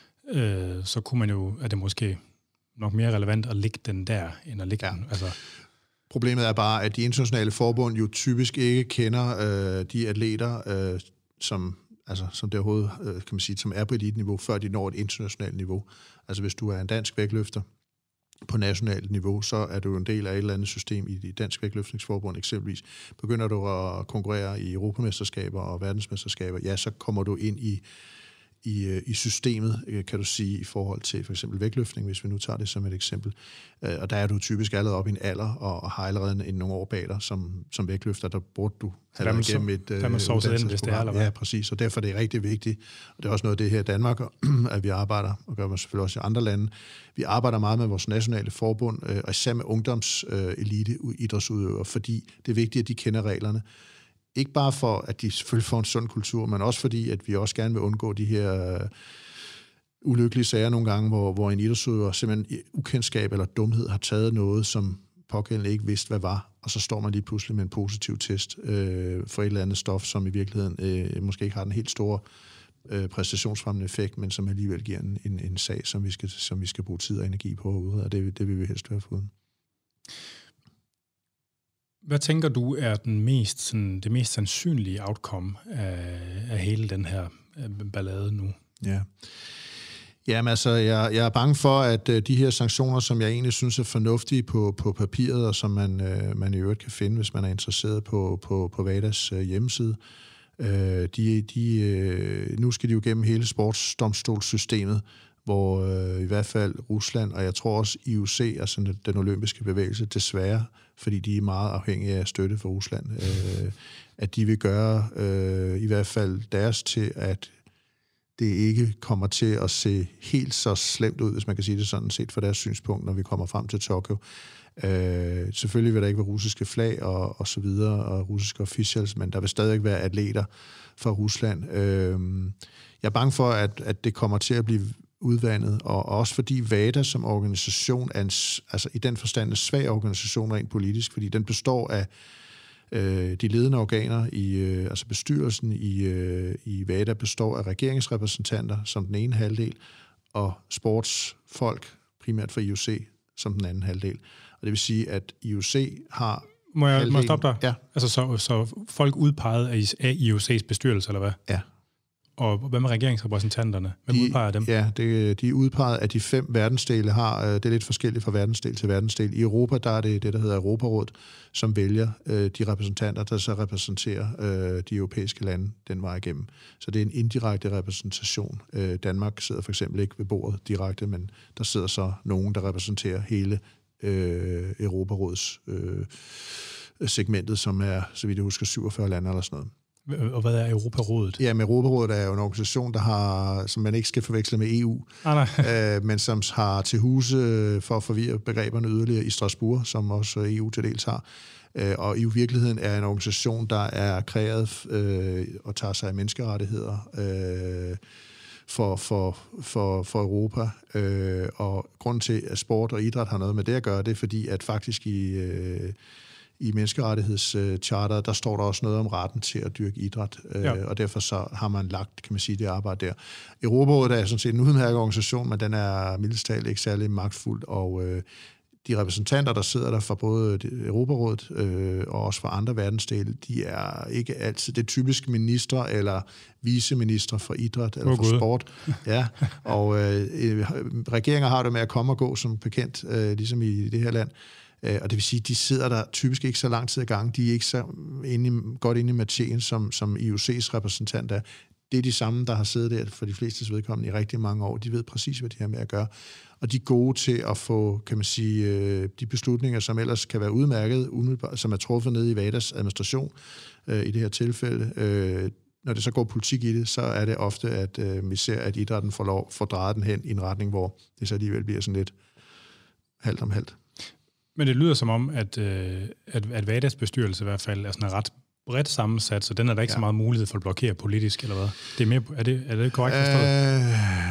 så kunne man jo, er det måske nok mere relevant at lægge den der, end at lægge den. Altså. Problemet er bare, at de internationale forbund jo typisk ikke kender de atleter, som det overhovedet, kan man sige, som er på elite-niveau, før de når et internationalt niveau. Altså hvis du er en dansk vægtløfter på nationalt niveau, så er du en del af et eller andet system i det danske vægtløftningsforbund eksempelvis. Begynder du at konkurrere i europamesterskaber og verdensmesterskaber, så kommer du ind i systemet, kan du sige, i forhold til for eksempel vægtløftning, hvis vi nu tager det som et eksempel. Og der er du typisk allerede op i en alder, og har allerede nogle år bag dig som vægtløfter, der burde du have været igennem et uddannelsesprogram. Ja, præcis, og derfor er det rigtig vigtigt. Og det er også noget af det her i Danmark, at vi arbejder, og gør man selvfølgelig også i andre lande. Vi arbejder meget med vores nationale forbund, og især med ungdomselite idrætsudøvere, fordi det er vigtigt, at de kender reglerne. Ikke bare for, at de selvfølgelig får en sund kultur, men også fordi, at vi også gerne vil undgå de her ulykkelige sager nogle gange, hvor en idrætsudøver simpelthen ukendskab eller dumhed har taget noget, som pågældende ikke vidste, hvad var, og så står man lige pludselig med en positiv test for et eller andet stof, som i virkeligheden måske ikke har den helt store præstationsfremmende effekt, men som alligevel giver en sag, som vi skal bruge tid og energi på at udrede, og det vil vi helst være foruden. Hvad tænker du er det mest sandsynlige outcome af hele den her ballade nu? Ja. Jamen altså, jeg er bange for, at de her sanktioner, som jeg egentlig synes er fornuftige på papiret, og som man i øvrigt kan finde, hvis man er interesseret på VADAs hjemmeside, nu skal de jo gennem hele sportsdomstolssystemet, hvor i hvert fald Rusland, og jeg tror også IOC, altså den olympiske bevægelse, desværre, fordi de er meget afhængige af støtte fra Rusland, at de vil gøre i hvert fald deres til, at det ikke kommer til at se helt så slemt ud, hvis man kan sige det sådan set, fra deres synspunkt, når vi kommer frem til Tokyo. Selvfølgelig vil der ikke være russiske flag og så videre, og russiske officials, men der vil stadig være atleter fra Rusland. Jeg er bange for, at det kommer til at blive udvandet, og også fordi VADA som organisation er altså i den forstand en svag organisation rent politisk, fordi den består af de ledende organer, altså bestyrelsen i VADA består af regeringsrepræsentanter som den ene halvdel, og sportsfolk, primært fra IOC, som den anden halvdel. Og det vil sige, at IOC har... Må jeg stoppe dig? Ja. Altså så folk udpeget af IOC's bestyrelse, eller hvad? Ja. Og hvad med regeringsrepræsentanterne? Hvem udpeger dem? Ja, de er udpeget af de 5 verdensdele har. Det er lidt forskelligt fra verdensdel til verdensdel. I Europa, der er det der hedder Europarådet, som vælger de repræsentanter, der så repræsenterer de europæiske lande den vej igennem. Så det er en indirekte repræsentation. Danmark sidder for eksempel ikke ved bordet direkte, men der sidder så nogen, der repræsenterer hele Europarådets segmentet, som er, så vidt jeg husker, 47 lande eller sådan noget. Og hvad er Europarådet? Ja, men Europarådet er jo en organisation, der har, som man ikke skal forveksle med EU, men som har til huse for at forvirre begreberne yderligere i Strasbourg, som også EU til dels har. Og i virkeligheden er en organisation, der er kreeret og tager sig af menneskerettigheder for Europa. Og grunden til, at sport og idræt har noget med det at gøre, det er fordi, at faktisk i menneskerettighedscharter, der står der også noget om retten til at dyrke idræt, og derfor så har man lagt, kan man sige, det arbejde der. Europarådet er sådan set en udmærket organisation, men den er mildest talt ikke særlig magtfuld, og de repræsentanter, der sidder der fra både Europarådet og også fra andre verdensdele, de er ikke altid, det er typisk ministre eller viceministre for idræt eller for sport. Ja, og regeringer har det med at komme og gå som bekendt, ligesom i det her land. Og det vil sige, at de sidder der typisk ikke så lang tid i gang. De er ikke så godt inde i materien, som IOC's repræsentant er. Det er de samme, der har siddet der for de flestes vedkommende i rigtig mange år. De ved præcis, hvad de har med at gøre. Og de er gode til at få, kan man sige, de beslutninger, som ellers kan være udmærket, som er truffet ned i VADAs administration i det her tilfælde. Når det så går politik i det, så er det ofte, at vi ser, at idrætten får drejet den hen i en retning, hvor det så alligevel bliver sådan lidt halvt om halvt. Men det lyder som om, at VADAs bestyrelse i hvert fald er sådan ret bredt sammensat, så den er der ikke så meget mulighed for at blokere politisk, eller hvad? Det er mere, er det korrekt forstået?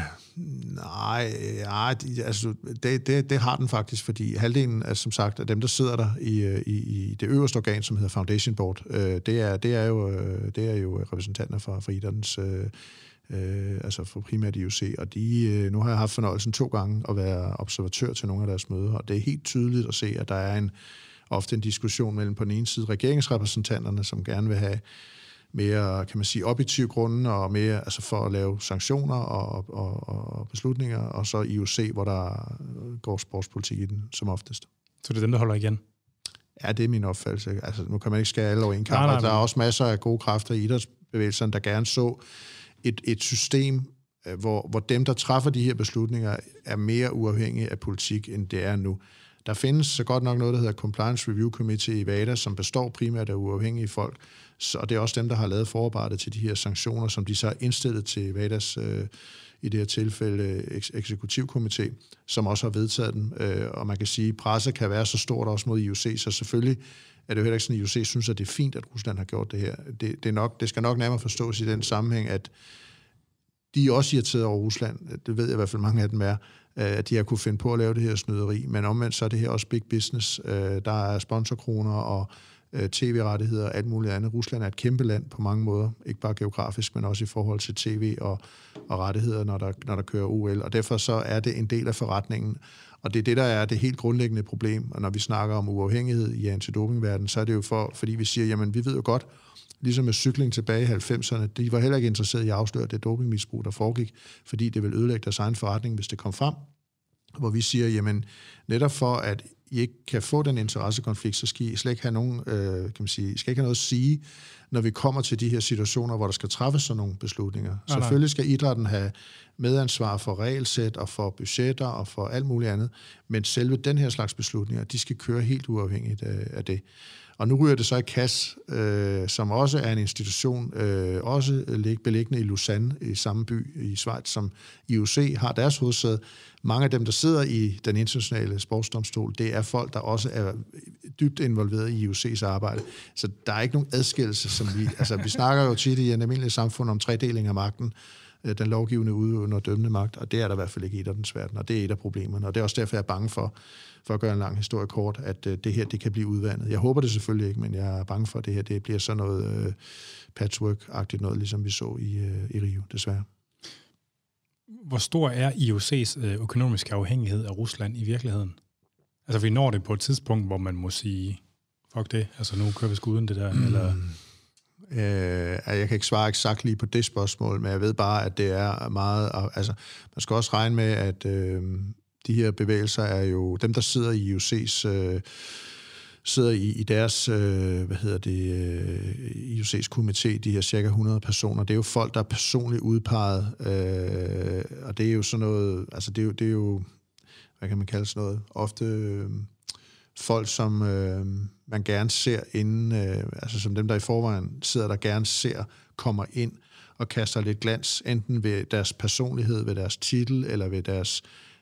Nej, altså det har den faktisk, fordi halvdelen af, som sagt, af dem, der sidder der i det øverste organ, som hedder Foundation Board, det er jo repræsentanter fra idrættens altså for primært IOC, og nu har jeg haft fornøjelsen 2 gange at være observatør til nogle af deres møder, og det er helt tydeligt at se, at der er ofte en diskussion mellem på den ene side regeringsrepræsentanterne, som gerne vil have mere, kan man sige, objektive grunde, og mere altså for at lave sanktioner og beslutninger, og så IOC, hvor der går sportspolitik i den, som oftest. Så det er dem, der holder igen? Ja, det er min opfattelse. Altså, nu kan man ikke skære alle over en kamp. Der er også masser af gode kræfter i idrætsbevægelsen, der gerne så et system, hvor dem, der træffer de her beslutninger, er mere uafhængige af politik, end det er nu. Der findes så godt nok noget, der hedder Compliance Review Committee i VADA, som består primært af uafhængige folk, og det er også dem, der har lavet forarbejdet til de her sanktioner, som de så er indstillet til VADAs, i det her tilfælde, eksekutivkomité, som også har vedtaget dem. Og man kan sige, at presset kan være så stort også mod IOC, så selvfølgelig er det jo heller ikke sådan, at IOC synes, at det er fint, at Rusland har gjort det her. Det skal nok nærmere forstås i den sammenhæng, at de er også irriteret over Rusland. Det ved jeg i hvert fald, mange af dem er, at de har kunne finde på at lave det her snyderi. Men omvendt så er det her også big business. Der er sponsorkroner og tv-rettigheder og alt muligt andet. Rusland er et kæmpe land på mange måder. Ikke bare geografisk, men også i forhold til tv og rettigheder, når der kører OL. Og derfor så er det en del af forretningen. Og det er det, der er det helt grundlæggende problem. Og når vi snakker om uafhængighed i antidopingverdenen, så er det jo fordi vi siger, jamen vi ved jo godt, ligesom med cykling tilbage i 90'erne, de var heller ikke interesseret i at afsløre det dopingmisbrug, der foregik, fordi det ville ødelægge deres egen forretning, hvis det kom frem. Hvor vi siger, jamen netop for, at I ikke kan få den interessekonflikt, så skal I slet ikke have nogen, kan man sige, I skal ikke have noget at sige, når vi kommer til de her situationer, hvor der skal træffes sådan nogle beslutninger. Selvfølgelig skal idrætten have medansvar for regelsæt og for budgetter og for alt muligt andet, men selve den her slags beslutninger, de skal køre helt uafhængigt af det. Og nu ryger det så i CAS, som også er en institution, også beliggende i Lausanne, i samme by i Schweiz, som IOC har deres hovedsæde. Mange af dem, der sidder i den internationale sportsdomstol, det er folk, der også er dybt involveret i IOC's arbejde. Så der er ikke nogen adskillelse, som vi snakker jo tit i en almindelig samfund om tredeling af magten, den lovgivende, udøvende og dømmende magt, og det er der i hvert fald ikke i idrættens verden, og det er et af problemerne, og det er også derfor, jeg er bange for at gøre en lang historie kort, at det her, det kan blive udvandet. Jeg håber det selvfølgelig ikke, men jeg er bange for, at det her, det bliver sådan noget patchwork-agtigt noget, ligesom vi så i Rio, desværre. Hvor stor er IOC's økonomiske afhængighed af Rusland i virkeligheden? Altså, vi når det på et tidspunkt, hvor man må sige, fuck det, altså nu kører vi skuden det der, eller... Jeg kan ikke svare eksakt lige på det spørgsmål, men jeg ved bare, at det er meget... Altså, man skal også regne med, at de her bevægelser er jo... Dem, der sidder i IOC's... sidder i deres, IOC's komité, de her cirka 100 personer. Det er jo folk, der er personligt udpeget, og det er jo sådan noget... Altså, det er jo... Hvad kan man kalde sådan noget? Ofte... folk, som man gerne ser inden, altså som dem, der i forvejen sidder, der gerne ser, kommer ind og kaster lidt glans, enten ved deres personlighed, ved deres titel, eller ved deres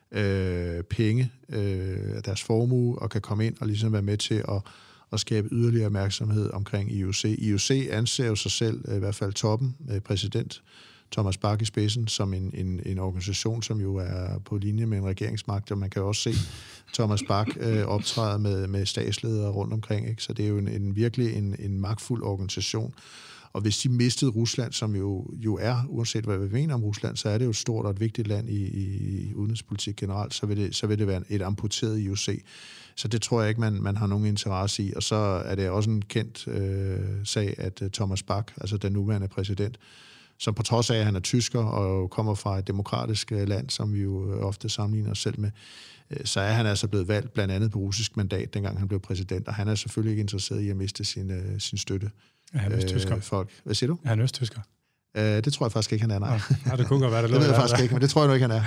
penge, deres formue, og kan komme ind og ligesom være med til at skabe yderligere opmærksomhed omkring IOC. IOC anser jo sig selv, i hvert fald toppen, præsident Thomas Bach i spidsen, som en organisation, som jo er på linje med en regeringsmagt, og man kan også se Thomas Bach optræde med statsledere rundt omkring, ikke? Så det er jo virkelig en magtfuld organisation. Og hvis de mistede Rusland, som jo er, uanset hvad vi mener om Rusland, så er det jo et stort og et vigtigt land i udenrigspolitik generelt, så vil det være et amputeret IOC. Så det tror jeg ikke, man har nogen interesse i. Og så er det også en kendt sag, at Thomas Bach, altså den nuværende præsident, som på trods af, at han er tysker og kommer fra et demokratisk land, som vi jo ofte sammenligner os selv med, så er han altså blevet valgt blandt andet på russisk mandat, dengang han blev præsident, og han er selvfølgelig ikke interesseret i at miste sin støtte. Er han østtysker? Folk. Hvad siger du? Er han østtysker? Det tror jeg faktisk ikke, han er, nej. Ja, det kunne godt være, det ved jeg faktisk ikke, men det tror jeg nu ikke, han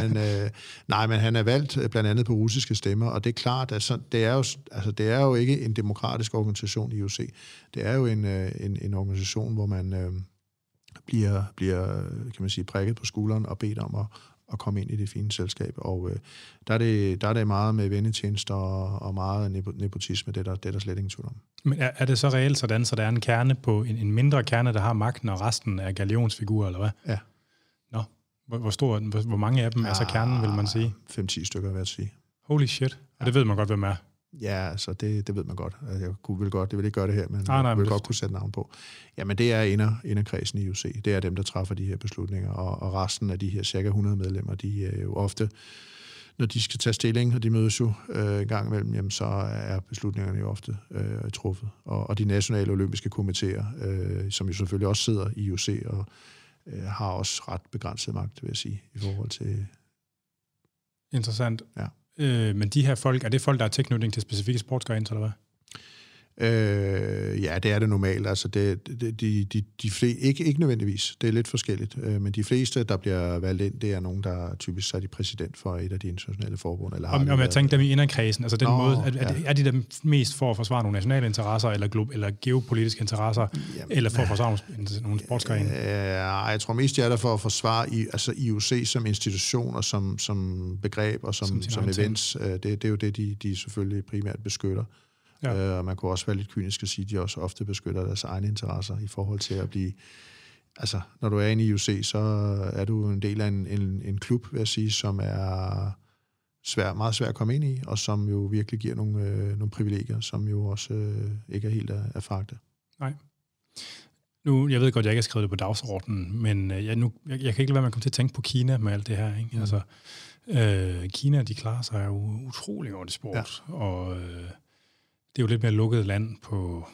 er. Men han er valgt blandt andet på russiske stemmer, og det er klart, at det er jo ikke en demokratisk organisation i IOC. Det er jo en organisation, hvor man bliver kan man sige, prikket på skulderen og bedt om at komme ind i det fine selskab. Og der er det meget med vennetjenester og meget nepotisme, det er der slet ingen tvivl om. Men er det så reelt sådan, så der er en kerne på en mindre kerne, der har magten, og resten er galionsfigurer, eller hvad? Ja. Nå, hvor mange af dem er så kernen, vil man sige? 5-10 stykker, vil jeg sige. Holy shit. Og det ved man godt, hvem er. Ja, altså det ved man godt. Det vil ikke gøre det her, men jeg vil godt kunne sætte navn på. Jamen det er inderkredsen i IOC. Det er dem, der træffer de her beslutninger, og resten af de her cirka 100 medlemmer, de er jo ofte, når de skal tage stilling, og de mødes jo en gang imellem, jamen, så er beslutningerne jo ofte truffet. Og de nationale olympiske komiteer, som jo selvfølgelig også sidder i IOC, og har også ret begrænset magt, vil jeg sige, i forhold til... Interessant. Ja. Men de her folk, er det folk, der har tilknytning til specifikke sportsgrene, eller hvad? Ja, det er det normalt. Altså de fleste, ikke nødvendigvis. Det er lidt forskelligt. Men de fleste, der bliver valgt ind, det er nogen, der typisk så er de præsident for et af de internationale forbund. Eller jeg tænkte dem i inderkredsen. Altså den måde, er de dem mest for at forsvare nogle nationale interesser, eller geopolitiske interesser, eller for at forsvare nogle sportsgrene? Jeg tror mest, de er der for at forsvare IOC som institution og som begreb og som events. Det er jo det, de selvfølgelig primært beskytter. Ja. Og man kunne også være lidt kynisk at sige, at de også ofte beskytter deres egne interesser i forhold til at blive... Altså, når du er inde i IOC, så er du en del af en klub, vil jeg sige, som er meget svær at komme ind i, og som jo virkelig giver nogle privilegier, som jo også ikke er helt af fakta. Nej. Nu, jeg ved godt, jeg ikke har skrevet det på dagsordenen, men jeg kan ikke lade være med at komme til at tænke på Kina med alt det her, ikke? Altså, Kina, de klarer sig jo utrolig godt i sport, og... Det er jo lidt mere lukket land på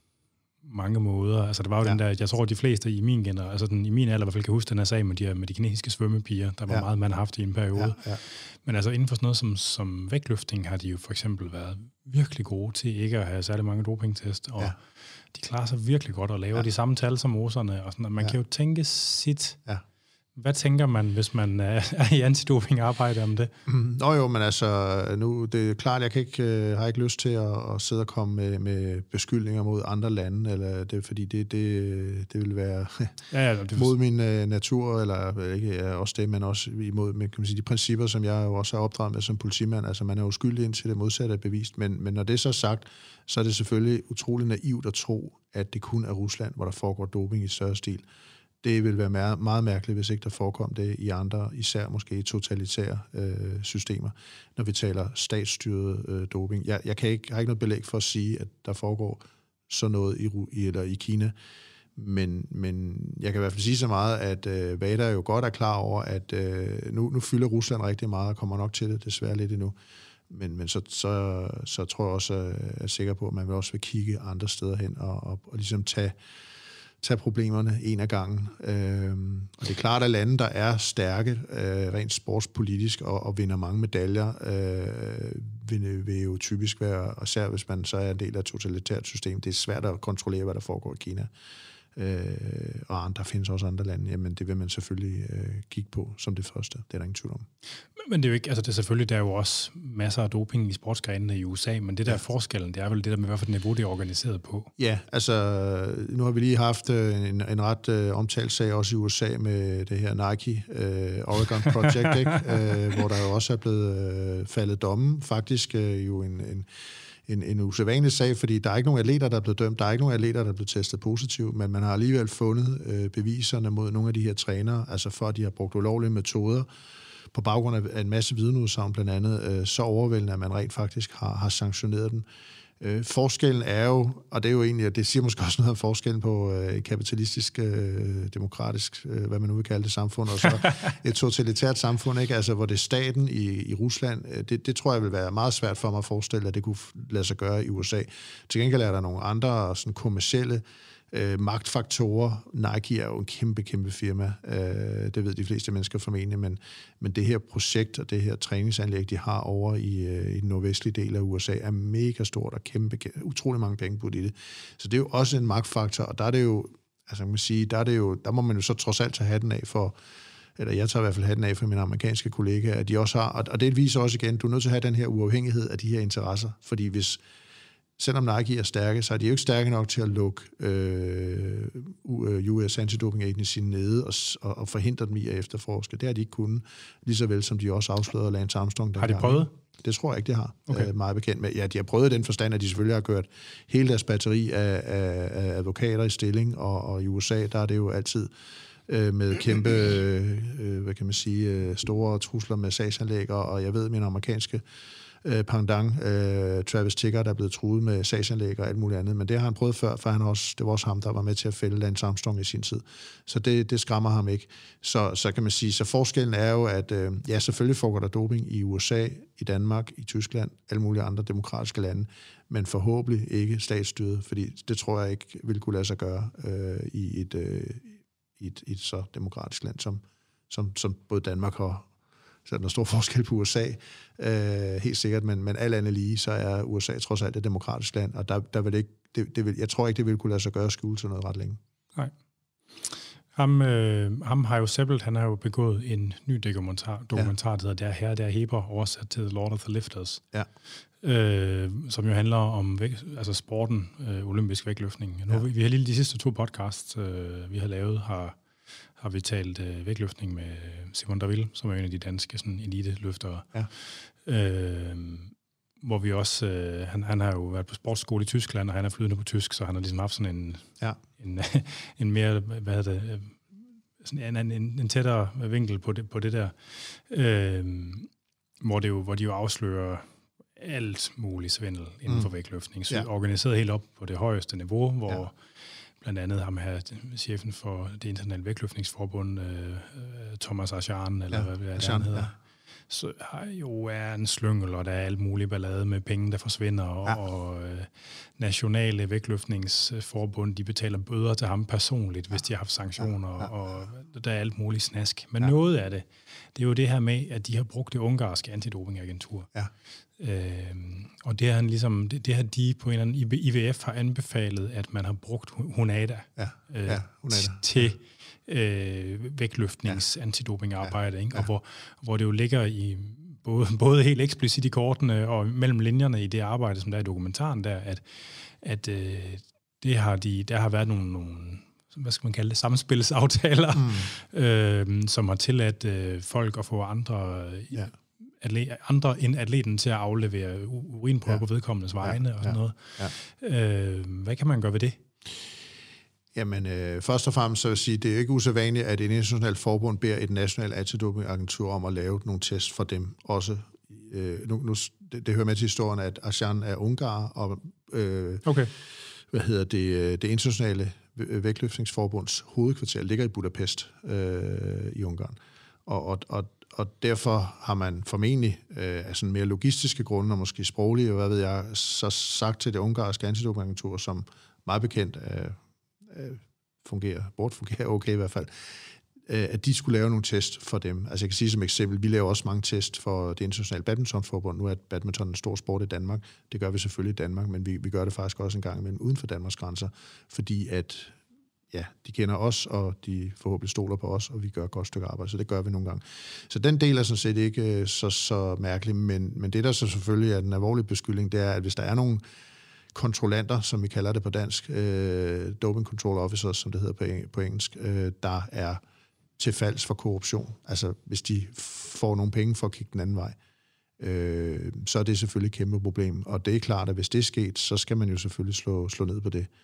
mange måder. Altså, der var jo den der, jeg tror, de fleste i min alder i hvert fald kan huske den her sag med de kinesiske svømmepiger, der var meget, man har haft i en periode. Ja. Men altså, inden for sådan noget som vægtløftning, har de jo for eksempel været virkelig gode til ikke at have særlig mange dopingtest, og de klarer sig virkelig godt og laver de samme tal som russerne, og sådan, og man kan jo tænke sit... Ja. Hvad tænker man, hvis man er i antidoping-arbejde om det? Men altså, nu det er klart, jeg har ikke lyst til at sidde og komme med beskyldninger mod andre lande, eller det, fordi det vil være mod min natur, eller ikke også det, men også imod kan man sige, de principper, som jeg jo også har opdraget med som politimand. Altså, man er uskyldig indtil det modsatte er bevist, men når det så er sagt, så er det selvfølgelig utrolig naivt at tro, at det kun er Rusland, hvor der foregår doping i større stil. Det vil være meget mærkeligt, hvis ikke der forekom det i andre, især måske totalitære systemer, når vi taler statsstyret doping. Jeg har ikke noget belæg for at sige, at der foregår sådan noget i Kina, men jeg kan i hvert fald sige så meget, at WADA jo godt er klar over, at nu fylder Rusland rigtig meget og kommer nok til det, desværre lidt endnu. Men så tror jeg også, at jeg er sikker på, at man vil også vil kigge andre steder hen og ligesom tage tage problemerne en af gangen. Og det er klart, at lande, der er stærke rent sportspolitisk og vinder mange medaljer, vil jo typisk være, og især hvis man så er en del af et totalitært system, det er svært at kontrollere, hvad der foregår i Kina. Og der findes også andre lande, jamen det vil man selvfølgelig kigge på som det første. Det er der ingen tvivl om. Men det er jo ikke, altså det er selvfølgelig, der er jo også masser af doping i sportsgrenene i USA, men det der forskellen, det er vel det der med, hvad for et niveau det er organiseret på. Ja, altså nu har vi lige haft en ret omtalt sag også i USA med det her Nike Oregon Project, ikke? Hvor der jo også er blevet faldet domme. Faktisk jo en usædvanlig sag, fordi der er ikke nogen atleter, der er blevet dømt, der er ikke nogen atleter, der er blevet testet positivt, men man har alligevel fundet beviserne mod nogle af de her trænere, altså for at de har brugt ulovlige metoder, på baggrund af en masse videnudsagen blandt andet, så overvældende, at man rent faktisk har sanktioneret den. Forskellen er jo, og det er jo egentlig, det siger måske også noget om forskellen på et kapitalistisk, demokratisk, hvad man nu vil kalde det, samfund, og så et totalitært samfund, ikke? Altså, hvor det er staten i Rusland. Det tror jeg vil være meget svært for mig at forestille, at det kunne lade sig gøre i USA. Til gengæld er der nogle andre sådan kommercielle magtfaktorer. Nike er jo en kæmpe firma. Det ved de fleste mennesker formentlig, men det her projekt og det her træningsanlæg, de har over i den nordvestlige del af USA, er mega stort og utrolig mange penge på det. Så det er jo også en magtfaktor, og der er det jo, altså man kan sige, der må man jo så trods alt tage hatten af for, eller jeg tager i hvert fald hatten af for mine amerikanske kollegaer, at de også har, og det viser også igen, du er nødt til at have den her uafhængighed af de her interesser, fordi selvom Nike er stærke, så er de jo ikke stærke nok til at lukke US Anti-Doping Agency nede og forhindre dem i at efterforske. Det har de ikke kunnet, lige så vel som de også afslørede Lance Armstrong. Har de prøvet? Det tror jeg ikke, de har. Okay. Meget bekendt med. Ja, de har prøvet den forstand, at de selvfølgelig har kørt hele deres batteri af advokater i stilling, og i USA, der er det jo altid med kæmpe, hvad kan man sige, store trusler med sagsanlæg, og jeg ved, mine amerikanske pendant, Travis Ticker, der er blevet truet med sagsanlæg og alt muligt andet, men det har han prøvet før, for det var også ham, der var med til at fælde Lance Armstrong i sin tid. Så det skræmmer ham ikke. Så kan man sige, så forskellen er jo, at ja, selvfølgelig foregår der doping i USA, i Danmark, i Tyskland, alle mulige andre demokratiske lande, men forhåbentlig ikke statsstyret, fordi det tror jeg ikke vil kunne lade sig gøre i et så demokratisk land, som både Danmark og så er der stor forskel på USA, helt sikkert, men alt andet lige, så er USA trods alt et demokratisk land, og der vil ikke, jeg tror ikke, det vil kunne lade sig gøre at skjule til noget ret længe. Nej. Ham har jo Seppelt, han har jo begået en ny dokumentar, der hedder Der Herre, der Heber, oversat til Lord of the Lifters, som jo handler om sporten, olympisk vægtløftning. Nu, vi har lige de sidste 2 podcasts, vi har lavet, har vi talt vægtløftning med Simon Daville, som er en af de danske elite-løftere. Ja. Hvor vi også, han har jo været på sportsskole i Tyskland, og han er flydende på tysk, så han har ligesom haft sådan en mere, en tættere vinkel på det der, hvor de jo afslører alt muligt svindel inden for vægtløftning. Så organiseret helt op på det højeste niveau, hvor blandt andet ham her, chefen for det internationale vægtløftningsforbund, Thomas Acharn, eller hvad det hedder, så har jo en slyngel, og der er alt muligt ballade med penge, der forsvinder, og nationale vægtløftningsforbund, de betaler bøder til ham personligt, hvis de har haft sanktioner, og der er alt muligt snask. Men noget af det er jo det her med, at de har brugt det ungarske antidopingagentur. Ja. Og det har de på en eller anden IWF har anbefalet, at man har brugt Hunada til vægtløftnings antidopingarbejde, ikke? Og hvor det jo ligger i både helt eksplicit i kortene og mellem linjerne i det arbejde, som der er i dokumentaren der, at der har været nogle hvad skal man kalde det, samspilsaftaler, som har tilladt folk at få andre end atleten til at aflevere urinprøver på vedkommendes vegne og sådan noget. Hvad kan man gøre ved det? Jamen, først og fremmest så vil jeg sige, det er ikke usædvanligt, at et internationalt forbund beder et nationalt antidopingagentur om at lave nogle tests for dem også. Det hører med til historien, at Acharn er ungarer, og det internationale vægtløftningsforbunds hovedkvarter ligger i Budapest i Ungarn. Og derfor har man formentlig af sådan mere logistiske grunde, og måske sproglige, hvad ved jeg, så sagt til det ungarske antidopingagentur, som meget bekendt burde fungere okay i hvert fald, at de skulle lave nogle test for dem. Altså jeg kan sige som eksempel, vi laver også mange test for det internationale badmintonforbund. Nu er badminton en stor sport i Danmark. Det gør vi selvfølgelig i Danmark, men vi gør det faktisk også en gang imellem uden for Danmarks grænser, fordi at de kender os, og de forhåbentlig stoler på os, og vi gør et godt stykke arbejde, så det gør vi nogle gange. Så den del er sådan set ikke så mærkelig, men det der så selvfølgelig er den alvorlige beskyldning, det er, at hvis der er nogle kontrollanter, som vi kalder det på dansk, doping control officers, som det hedder på engelsk, der er til falds for korruption, altså hvis de får nogle penge for at kigge den anden vej, så er det selvfølgelig et kæmpe problem, og det er klart, at hvis det er sket, så skal man jo selvfølgelig slå ned på det.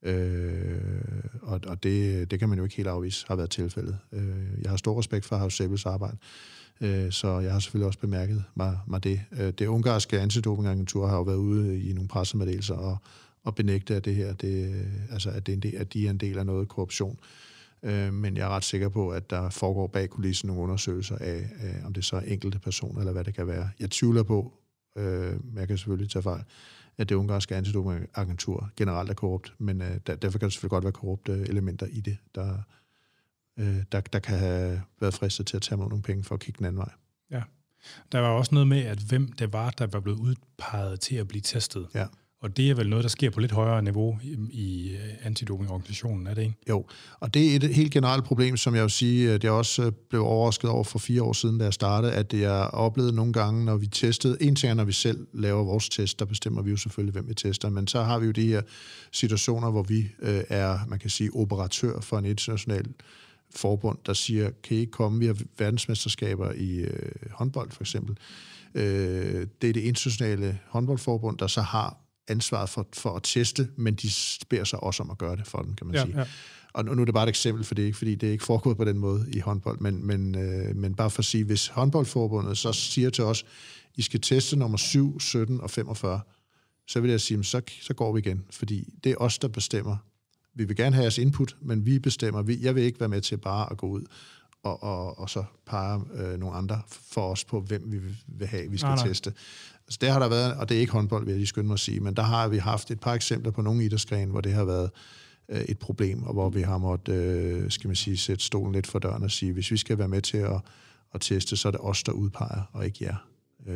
Og det kan man jo ikke helt afvise har været tilfældet. Jeg har stor respekt for House Sebels arbejde, så jeg har selvfølgelig også bemærket mig det. Det ungarske antidopingagentur har jo været ude i nogle pressemeddelelser og benægte, at det her, at de er en del af noget korruption. Men jeg er ret sikker på, at der foregår bag kulissen nogle undersøgelser af, om det så er enkelte personer, eller hvad det kan være. Jeg tvivler på, men jeg kan selvfølgelig tage fejl, at det ungarske antidopingagentur generelt er korrupt, men derfor kan der selvfølgelig godt være korrupte elementer i det, der kan have været fristet til at tage mod nogle penge for at kigge den anden vej. Ja. Der var også noget med, at hvem det var, der var blevet udpeget til at blive testet. Ja. Og det er vel noget, der sker på lidt højere niveau i antidopingorganisationen, er det ikke? Jo, og det er et helt generelt problem, som jeg vil sige, at jeg også blev overrasket over for 4 år siden, da jeg startede, at jeg oplevede nogle gange, når vi testede, en ting er, når vi selv laver vores test, der bestemmer vi jo selvfølgelig, hvem vi tester, men så har vi jo de her situationer, hvor vi er, man kan sige, operatør for en international forbund, der siger, kan I ikke komme, vi har verdensmesterskaber i håndbold for eksempel. Det er det internationale håndboldforbund, der så har ansvaret for at teste, men de beder sig også om at gøre det for dem, kan man sige. Ja. Og nu er det bare et eksempel for det, ikke, fordi det er ikke foregået på den måde i håndbold, men bare for at sige, hvis håndboldforbundet så siger til os, I skal teste nummer 7, 17 og 45, så vil jeg sige, så går vi igen, fordi det er os, der bestemmer. Vi vil gerne have jeres input, men vi bestemmer. Jeg vil ikke være med til bare at gå ud og så pege nogle andre for os på, hvem vi vil have, vi skal teste. Altså der har der været, og det er ikke håndbold, vil jeg lige skynde mig at sige, men der har vi haft et par eksempler på nogle idrætsgrene, hvor det har været et problem, og hvor vi har måttet, skal man sige, sætte stolen lidt for døren og sige, hvis vi skal være med til at teste, så er det os, der udpeger, og ikke jer.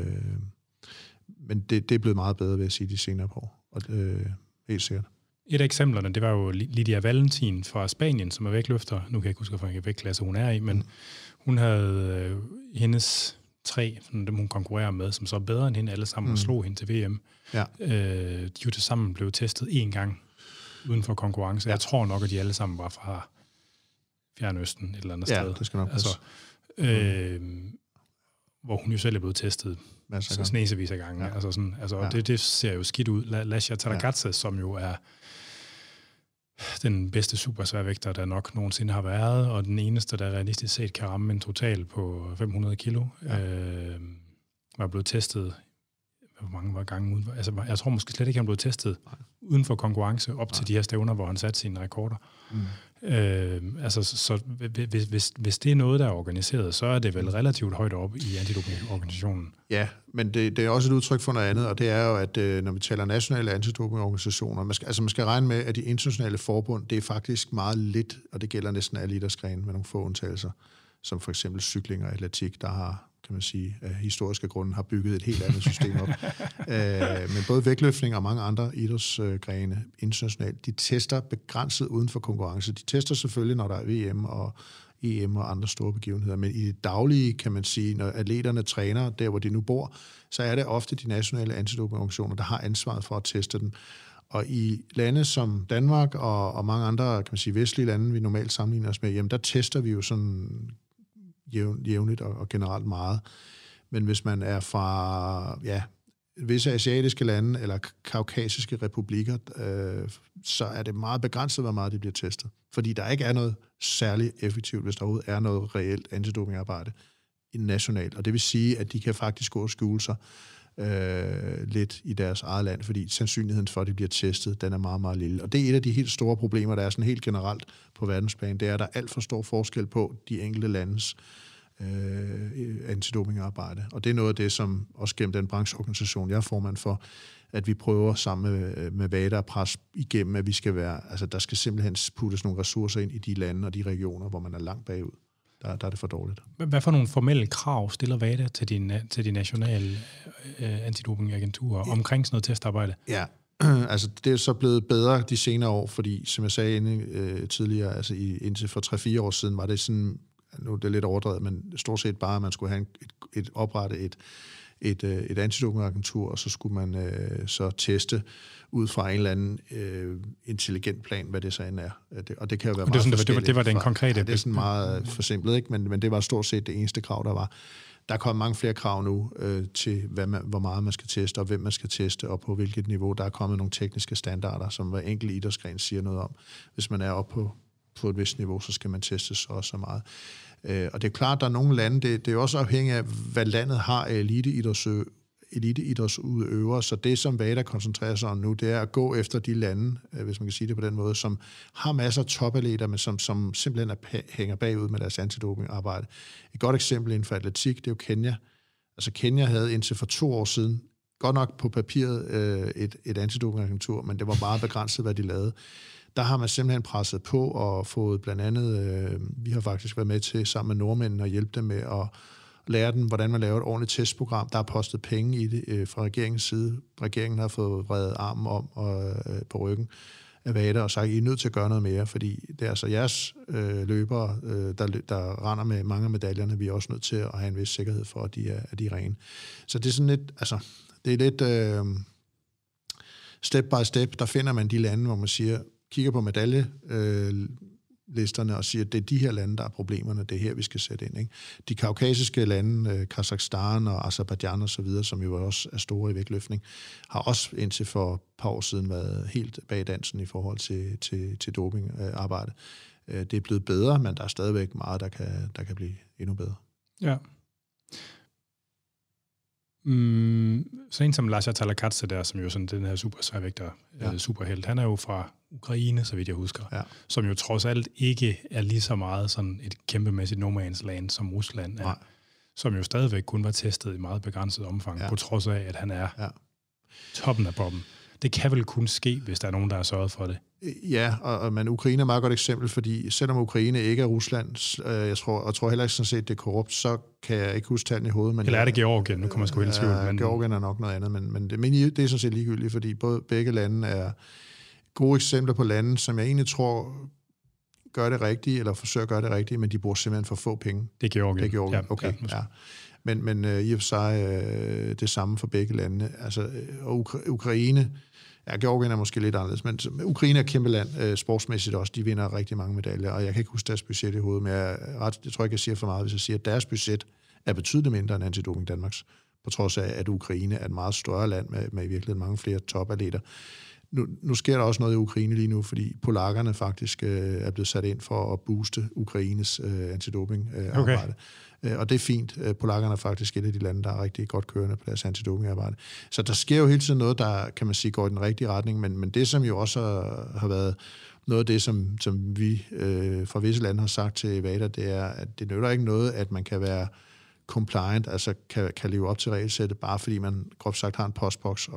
Men det er blevet meget bedre, vil jeg sige, de senere på år. Og helt sikkert. Et af eksemplerne, det var jo Lydia Valentin fra Spanien, som er vægtløfter. Nu kan jeg ikke huske, hvilken vægtklasse hun er i, men hun havde hendes 3, dem hun konkurrerer med, som så er bedre end hende alle sammen, og slog hende til VM. Ja. De jo til sammen blev testet 1 gang uden for konkurrence. Ja. Jeg tror nok, at de alle sammen var fra Fjernøsten et eller andet sted. Ja, det skal nok passe. Hvor hun jo selv er blevet testet så snesevis af gange. Ja. Det ser jo skidt ud. Lasha Targatzes, som jo er den bedste supersværvægter, der nok nogensinde har været, og den eneste, der realistisk set kan ramme en total på 500 kilo, var blevet testet hvor mange gange uden. Altså, jeg tror måske slet ikke, han blev testet uden for konkurrence op til de her stævner, hvor han satte sine rekorder. Så hvis det er noget, der er organiseret, så er det vel relativt højt op i antidopingorganisationen. Ja, men det er også et udtryk for noget andet, og det er jo, at når vi taler nationale antidopingorganisationer, man skal regne med, at de internationale forbund, det er faktisk meget lidt, og det gælder næsten alle idrætsgrene med nogle få undtagelser, som for eksempel cykling og atletik, der har, kan man sige, af historiske grunde har bygget et helt andet system op. Men både vægtløftning og mange andre idrætsgrene internationalt, de tester begrænset uden for konkurrence. De tester selvfølgelig, når der er VM og EM og andre store begivenheder, men i det daglige, kan man sige, når atleterne træner der, hvor de nu bor, så er det ofte de nationale antidopingorganisationer, der har ansvaret for at teste dem. Og i lande som Danmark og mange andre, kan man sige, vestlige lande, vi normalt sammenligner os med, jamen der tester vi jo sådan jævnligt og generelt meget. Men hvis man er fra visse asiatiske lande eller kaukasiske republikker, så er det meget begrænset, hvor meget det bliver testet. Fordi der ikke er noget særligt effektivt, hvis der overhovedet er noget reelt antidopingarbejde nationalt. Og det vil sige, at de kan faktisk gå og skjule sig lidt i deres eget land, fordi sandsynligheden for, at de bliver testet, den er meget, meget lille. Og det er et af de helt store problemer, der er sådan helt generelt på verdensplan, det er, at der er alt for stor forskel på de enkelte landes antidopingarbejde. Og det er noget af det, som også gennem den brancheorganisation, jeg er formand for, at vi prøver sammen med VADA at presse igennem, at vi skal være, altså der skal simpelthen puttes nogle ressourcer ind i de lande og de regioner, hvor man er langt bagud. Der er det for dårligt. Hvad for nogle formelle krav stiller VADA til de nationale antidopingagenturer omkring sådan noget testarbejde? Ja, altså det er så blevet bedre de senere år, fordi som jeg sagde tidligere, altså indtil for 3-4 år siden, var det sådan, nu er det lidt overdrevet, men stort set bare, at man skulle have oprette et antidopingagentur, og så skulle man så teste ud fra en eller anden intelligent plan, hvad det så end er. Og det kan jo være meget forskelligt. Det var den konkrete. Ja, det er sådan meget forsimplet, ikke? Men det var stort set det eneste krav, der var. Der er kommet mange flere krav nu til, hvor meget man skal teste, og hvem man skal teste, og på hvilket niveau. Der er kommet nogle tekniske standarder, som hver enkelt idrætsgren siger noget om. Hvis man er oppe på et vist niveau, så skal man teste så og så meget. Og det er klart, at der er nogle lande, det er også afhængigt af, hvad landet har af eliteidrætsudøvere, så det, som VADA koncentrerer sig om nu, det er at gå efter de lande, hvis man kan sige det på den måde, som har masser af topatleter, men som simpelthen hænger bagud med deres antidopingarbejde. Et godt eksempel inden for atletik, det er jo Kenya. Altså Kenya havde indtil for 2 år siden, godt nok på papiret, et antidopingagentur, men det var meget begrænset, hvad de lavede. Der har man simpelthen presset på og fået blandt andet, vi har faktisk været med til sammen med nordmændene og hjælpe dem med at lære dem, hvordan man laver et ordentligt testprogram. Der er postet penge i det fra regeringens side. Regeringen har fået vredet armen om på ryggen af VADA og sagt, I er nødt til at gøre noget mere, fordi det er altså jeres løbere, der render med mange af medaljerne. Vi er også nødt til at have en vis sikkerhed for, at de er rene. Så det er sådan lidt, altså, det er lidt step by step, der finder man de lande, hvor man siger, kigger på medaljelisterne og siger, at det er de her lande, der er problemerne, det er her, vi skal sætte ind. Ikke? De kaukasiske lande, Kazakhstan og Aserbajdsjan og så videre, som jo også er store i vægtløftning, har også indtil for et par år siden været helt bag dansen i forhold til dopingarbejde. Det er blevet bedre, men der er stadigvæk meget, der kan blive endnu bedre. Ja. Så en som Lasha Talakadze der, som jo sådan den her supersværvægter, superhelt, han er jo fra Ukraine, så vidt jeg husker, som jo trods alt ikke er lige så meget sådan et kæmpemæssigt no man's land som Rusland er, som jo stadigvæk kun var testet i meget begrænset omfang, på trods af, at han er toppen af poppen. Det kan vel kun ske, hvis der er nogen, der har sørget for det. Ja, men Ukraine er et meget godt eksempel, fordi selvom Ukraine ikke er Rusland, jeg tror heller ikke sådan set, det er korrupt, så kan jeg ikke huske tallene i hovedet. Men eller er det Georgien? Nu kommer jeg sgu helt i tvivl. Men Georgien er nok noget andet, men det er sådan set ligegyldigt, fordi begge lande er gode eksempler på lande, som jeg egentlig tror gør det rigtige, eller forsøger at gøre det rigtige, men de bruger simpelthen for få penge. Det er Georgien. Ja, okay, ja. Men i og for sig det samme for begge lande. Altså, Ukraine, Georgien er måske lidt anderledes, men Ukraine er et kæmpe land, sportsmæssigt også. De vinder rigtig mange medaljer, og jeg kan ikke huske deres budget i hovedet, men jeg tror ikke, jeg siger for meget, hvis jeg siger, at deres budget er betydeligt mindre end Antidoping Danmarks, på trods af, at Ukraine er et meget større land med i virkeligheden mange flere topatleter. Nu sker der også noget i Ukraine lige nu, fordi polakkerne faktisk er blevet sat ind for at booste Ukraines antidoping-arbejde. Og det er fint. Polakkerne er faktisk et af de lande, der er rigtig godt kørende på deres antidoping-arbejde. Så der sker jo hele tiden noget, der, kan man sige, går i den rigtige retning, men det, som jo også har været noget af det, som vi fra visse lande har sagt til VADA, det er, at det nytter ikke noget, at man kan være compliant, altså kan leve op til regelsættet, bare fordi man groft sagt har en postboks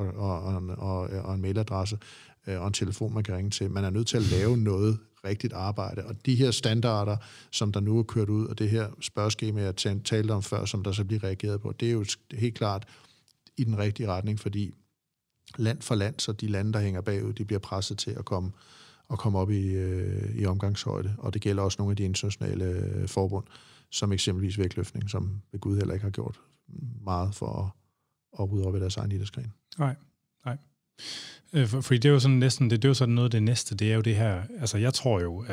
og en mailadresse og en telefon, man kan ringe til. Man er nødt til at lave noget rigtigt arbejde, og de her standarder, som der nu er kørt ud, og det her spørgeskema, jeg talte om før, som der så bliver reageret på, det er jo helt klart i den rigtige retning, fordi land for land, så de lande, der hænger bagud, de bliver presset til at komme op i omgangshøjde, og det gælder også nogle af de internationale forbund, som eksempelvis vægtløftning, som ved Gud heller ikke har gjort meget for at rydde op i deres egen idrætsgren. Nej. Fordi det er jo sådan næsten, det er jo sådan noget af det næste, det er jo det her, altså jeg tror jo,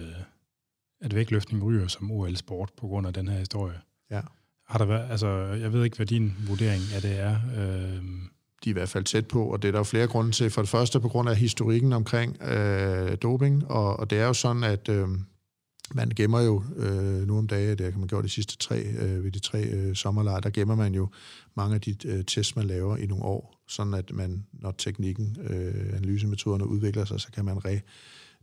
at vægtløftning ryger som OL-sport på grund af den her historie. Ja. Har der været, altså jeg ved ikke, hvad din vurdering af det er. De er i hvert fald tæt på, og det er der jo flere grunde til. For det første på grund af historikken omkring doping, og det er jo sådan, at man gemmer jo nu om dage, det kan man gøre de sidste ved de 3 sommerlejre, der gemmer man jo mange af de tests, man laver i nogle år, sådan at man, når teknikken, analysemetoderne udvikler sig, så kan man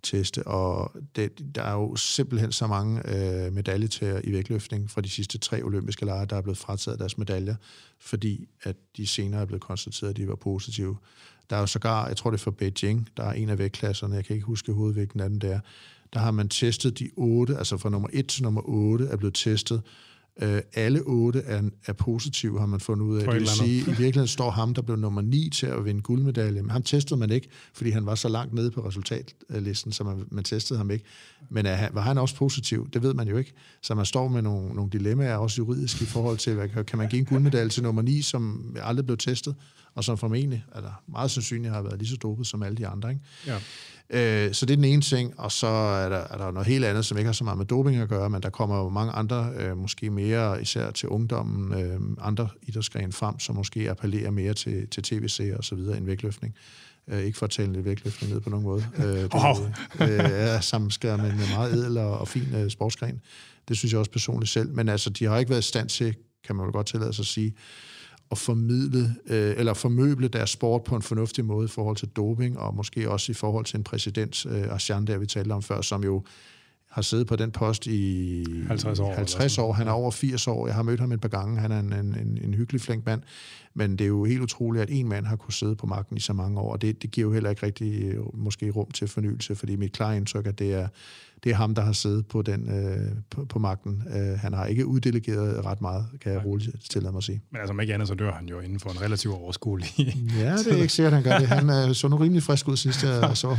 teste, og der er jo simpelthen så mange medaljetager i vægtløftning fra de sidste 3 olympiske lege, der er blevet frataget deres medaljer, fordi at de senere er blevet konstateret, at de var positive. Der er jo sågar, jeg tror det er for Beijing, der er en af vægtklasserne, jeg kan ikke huske hovedvægten af den der har man testet de 8, altså fra nummer 1 til nummer 8 er blevet testet. Alle 8 er positive, har man fundet ud af. Det vil sige, i virkeligheden står ham, der blev nummer 9 til at vinde guldmedalje. Men ham testede man ikke, fordi han var så langt nede på resultatlisten, så man testede ham ikke. Men var han også positiv? Det ved man jo ikke. Så man står med nogle dilemmaer, også juridisk, i forhold til, kan man give en guldmedalje til nummer 9, som aldrig blev testet, og som formentlig, eller meget sandsynligt, har været lige så dopet som alle de andre. Ikke? Ja. Så det er den ene ting, og så er der noget helt andet, som ikke har så meget med doping at gøre, men der kommer jo mange andre, måske mere især til ungdommen, andre idrætsgrene frem, som måske appellerer mere til TVC og så videre end vægtløftning. Ikke for at tale lidt vægtløftning ned på nogen måde. Det er sammenskær med en meget edel og fin sportsgren. Det synes jeg også personligt selv, men altså, de har ikke været i stand til, kan man jo godt tillade sig at sige, at formøble deres sport på en fornuftig måde i forhold til doping, og måske også i forhold til en præsident, Arjan, der vi talte om før, som jo har siddet på den post i 50 år. Han er over 80 år. Jeg har mødt ham et par gange. Han er en hyggelig flink mand. Men det er jo helt utroligt, at en mand har kunnet sidde på magten i så mange år, og det giver jo heller ikke rigtig måske rum til fornyelse, fordi mit klare indtryk er, at det er ham, der har siddet på på magten. Han har ikke uddelegeret ret meget, kan jeg roligt tillade mig at sige. Men altså, om ikke andet, så dør han jo inden for en relativt overskuelig. Ja, det er ikke sikkert, han gør det. Han så nu rimelig frisk ud sidste jeg så.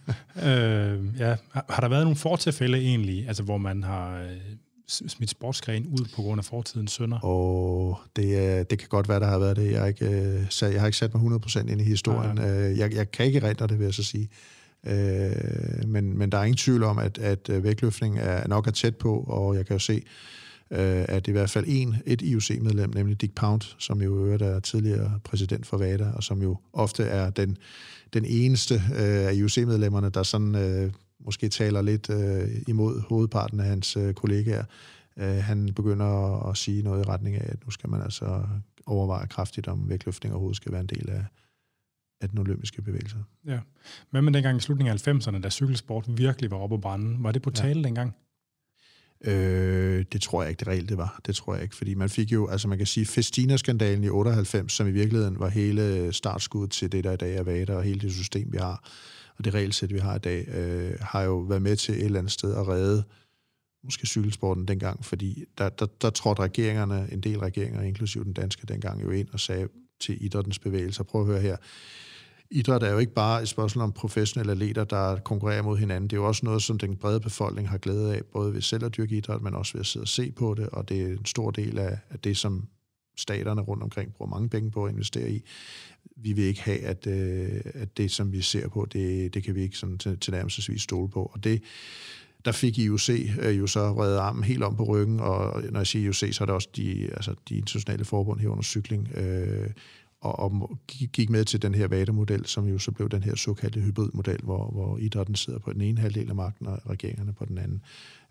Ja. Har der været nogle fortilfælde egentlig, altså hvor man har smidt sportsgren ud på grund af fortidens synder? Det kan godt være, der har været det. Jeg har ikke sat mig 100% ind i historien. Jeg kan ikke erindre det, vil jeg så sige. Men der er ingen tvivl om, at vægtløftning er nok tæt på, og jeg kan jo se, at i hvert fald et IOC-medlem, nemlig Dick Pound, som jo er tidligere præsident for WADA, og som jo ofte er den eneste af IOC-medlemmerne, der sådan måske taler lidt imod hovedparten af hans kollegaer. Han begynder at sige noget i retning af, at nu skal man altså overveje kraftigt, om vægtløftning overhovedet skal være en del af den olympiske bevægelse. Ja. Men dengang i slutningen af 90'erne, da cykelsport virkelig var oppe på branden, var det på tale dengang? Det tror jeg ikke, det reelt det var. Det tror jeg ikke, fordi man fik jo, altså man kan sige, Festina-skandalen i 98, som i virkeligheden var hele startskuddet til det, der i dag er WADA, og hele det system, vi har, og det regelsæt, vi har i dag, har jo været med til et eller andet sted at redde måske cykelsporten dengang, fordi der trådte en del regeringer, inklusive den danske dengang, jo ind og sagde til idrættens bevægelser, prøv at høre her, idræt er jo ikke bare et spørgsmål om professionelle atleter, der konkurrerer mod hinanden. Det er jo også noget, som den brede befolkning har glæde af, både ved selv at dyrke idræt, men også ved at sidde og se på det, og det er en stor del af det, som staterne rundt omkring bruger mange penge på at investere i. Vi vil ikke have, at det, som vi ser på, det kan vi ikke sådan tilnærmelsesvis stole på. Og det, der fik IOC jo så vredet armen helt om på ryggen, og når jeg siger IOC, så er det også de internationale forbund herunder cykling, og gik med til den her WADA-model, som jo så blev den her såkaldte hybridmodel, hvor idrætten sidder på den ene halvdel af magten, og regeringerne på den anden.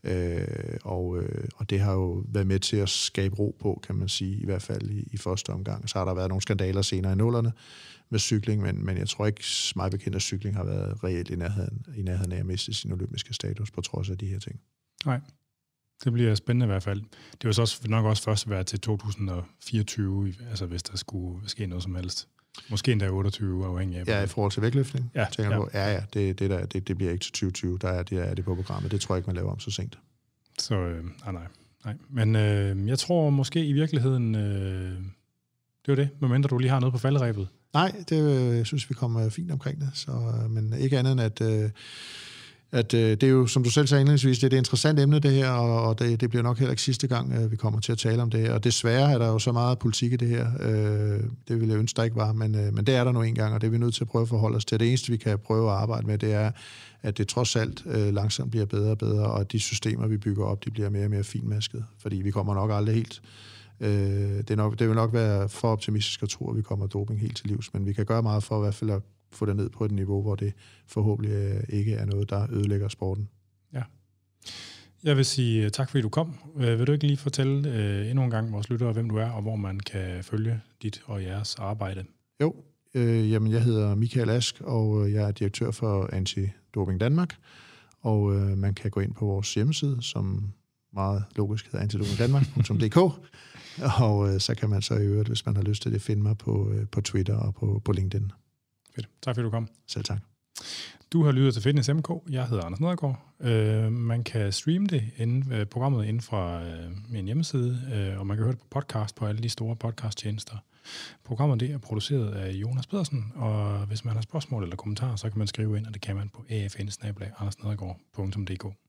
Og det har jo været med til at skabe ro på, kan man sige, i hvert fald i første omgang. Så har der været nogle skandaler senere i nullerne med cykling, men jeg tror ikke, meget bekendt, at cykling har været reelt i nærheden af at miste sin olympiske status, på trods af de her ting. Nej. Det bliver spændende i hvert fald. Det vil så nok også først være til 2024, altså hvis der skulle ske noget som helst. Måske endda 28, afhængig af. Ja, i forhold til vægtløftning. Ja, tænker du? Ja, det bliver ikke til 2020, der er det på programmet. Det tror jeg ikke, man laver om så sent. Så, nej. Men jeg tror måske i virkeligheden, det var det, medmindre du lige har noget på falderebet. Nej, jeg synes, vi kommer fint omkring det. Så, men ikke andet end at det er jo, som du selv sagde indledningsvis, det er et interessant emne, det her, og det bliver nok heller ikke sidste gang, vi kommer til at tale om det her. Og desværre er der jo så meget politik i det her. Det ville jeg ønske, der ikke var, men det er der nu engang, og det er vi nødt til at prøve at forholde os til. Det eneste, vi kan prøve at arbejde med, det er, at det trods alt langsomt bliver bedre og bedre, og at de systemer, vi bygger op, de bliver mere og mere finmasket. Fordi vi kommer nok aldrig helt. Det vil nok være for optimistisk at tro, at vi kommer doping helt til livs, men vi kan gøre meget for i hvert fald at få det ned på et niveau, hvor det forhåbentlig ikke er noget, der ødelægger sporten. Ja. Jeg vil sige tak, fordi du kom. Vil du ikke lige fortælle endnu en gang vores lyttere, hvem du er, og hvor man kan følge dit og jeres arbejde? Jo, jamen jeg hedder Michael Ask, og jeg er direktør for Anti Doping Danmark, og man kan gå ind på vores hjemmeside, som meget logisk hedder antidopingdanmark.dk, og så kan man så i øvrigt, hvis man har lyst til det, finde mig på Twitter og på LinkedIn. Fedt. Tak fordi du kom. Selv tak. Du har lyttet til Fitness MK. Jeg hedder Anders Nedergaard. Man kan streame det programmet inden fra min hjemmeside, og man kan høre det på podcast på alle de store podcasttjenester. Programmet det er produceret af Jonas Pedersen, og hvis man har spørgsmål eller kommentarer, så kan man skrive ind, og det kan man på afn@andersnedergaard.dk.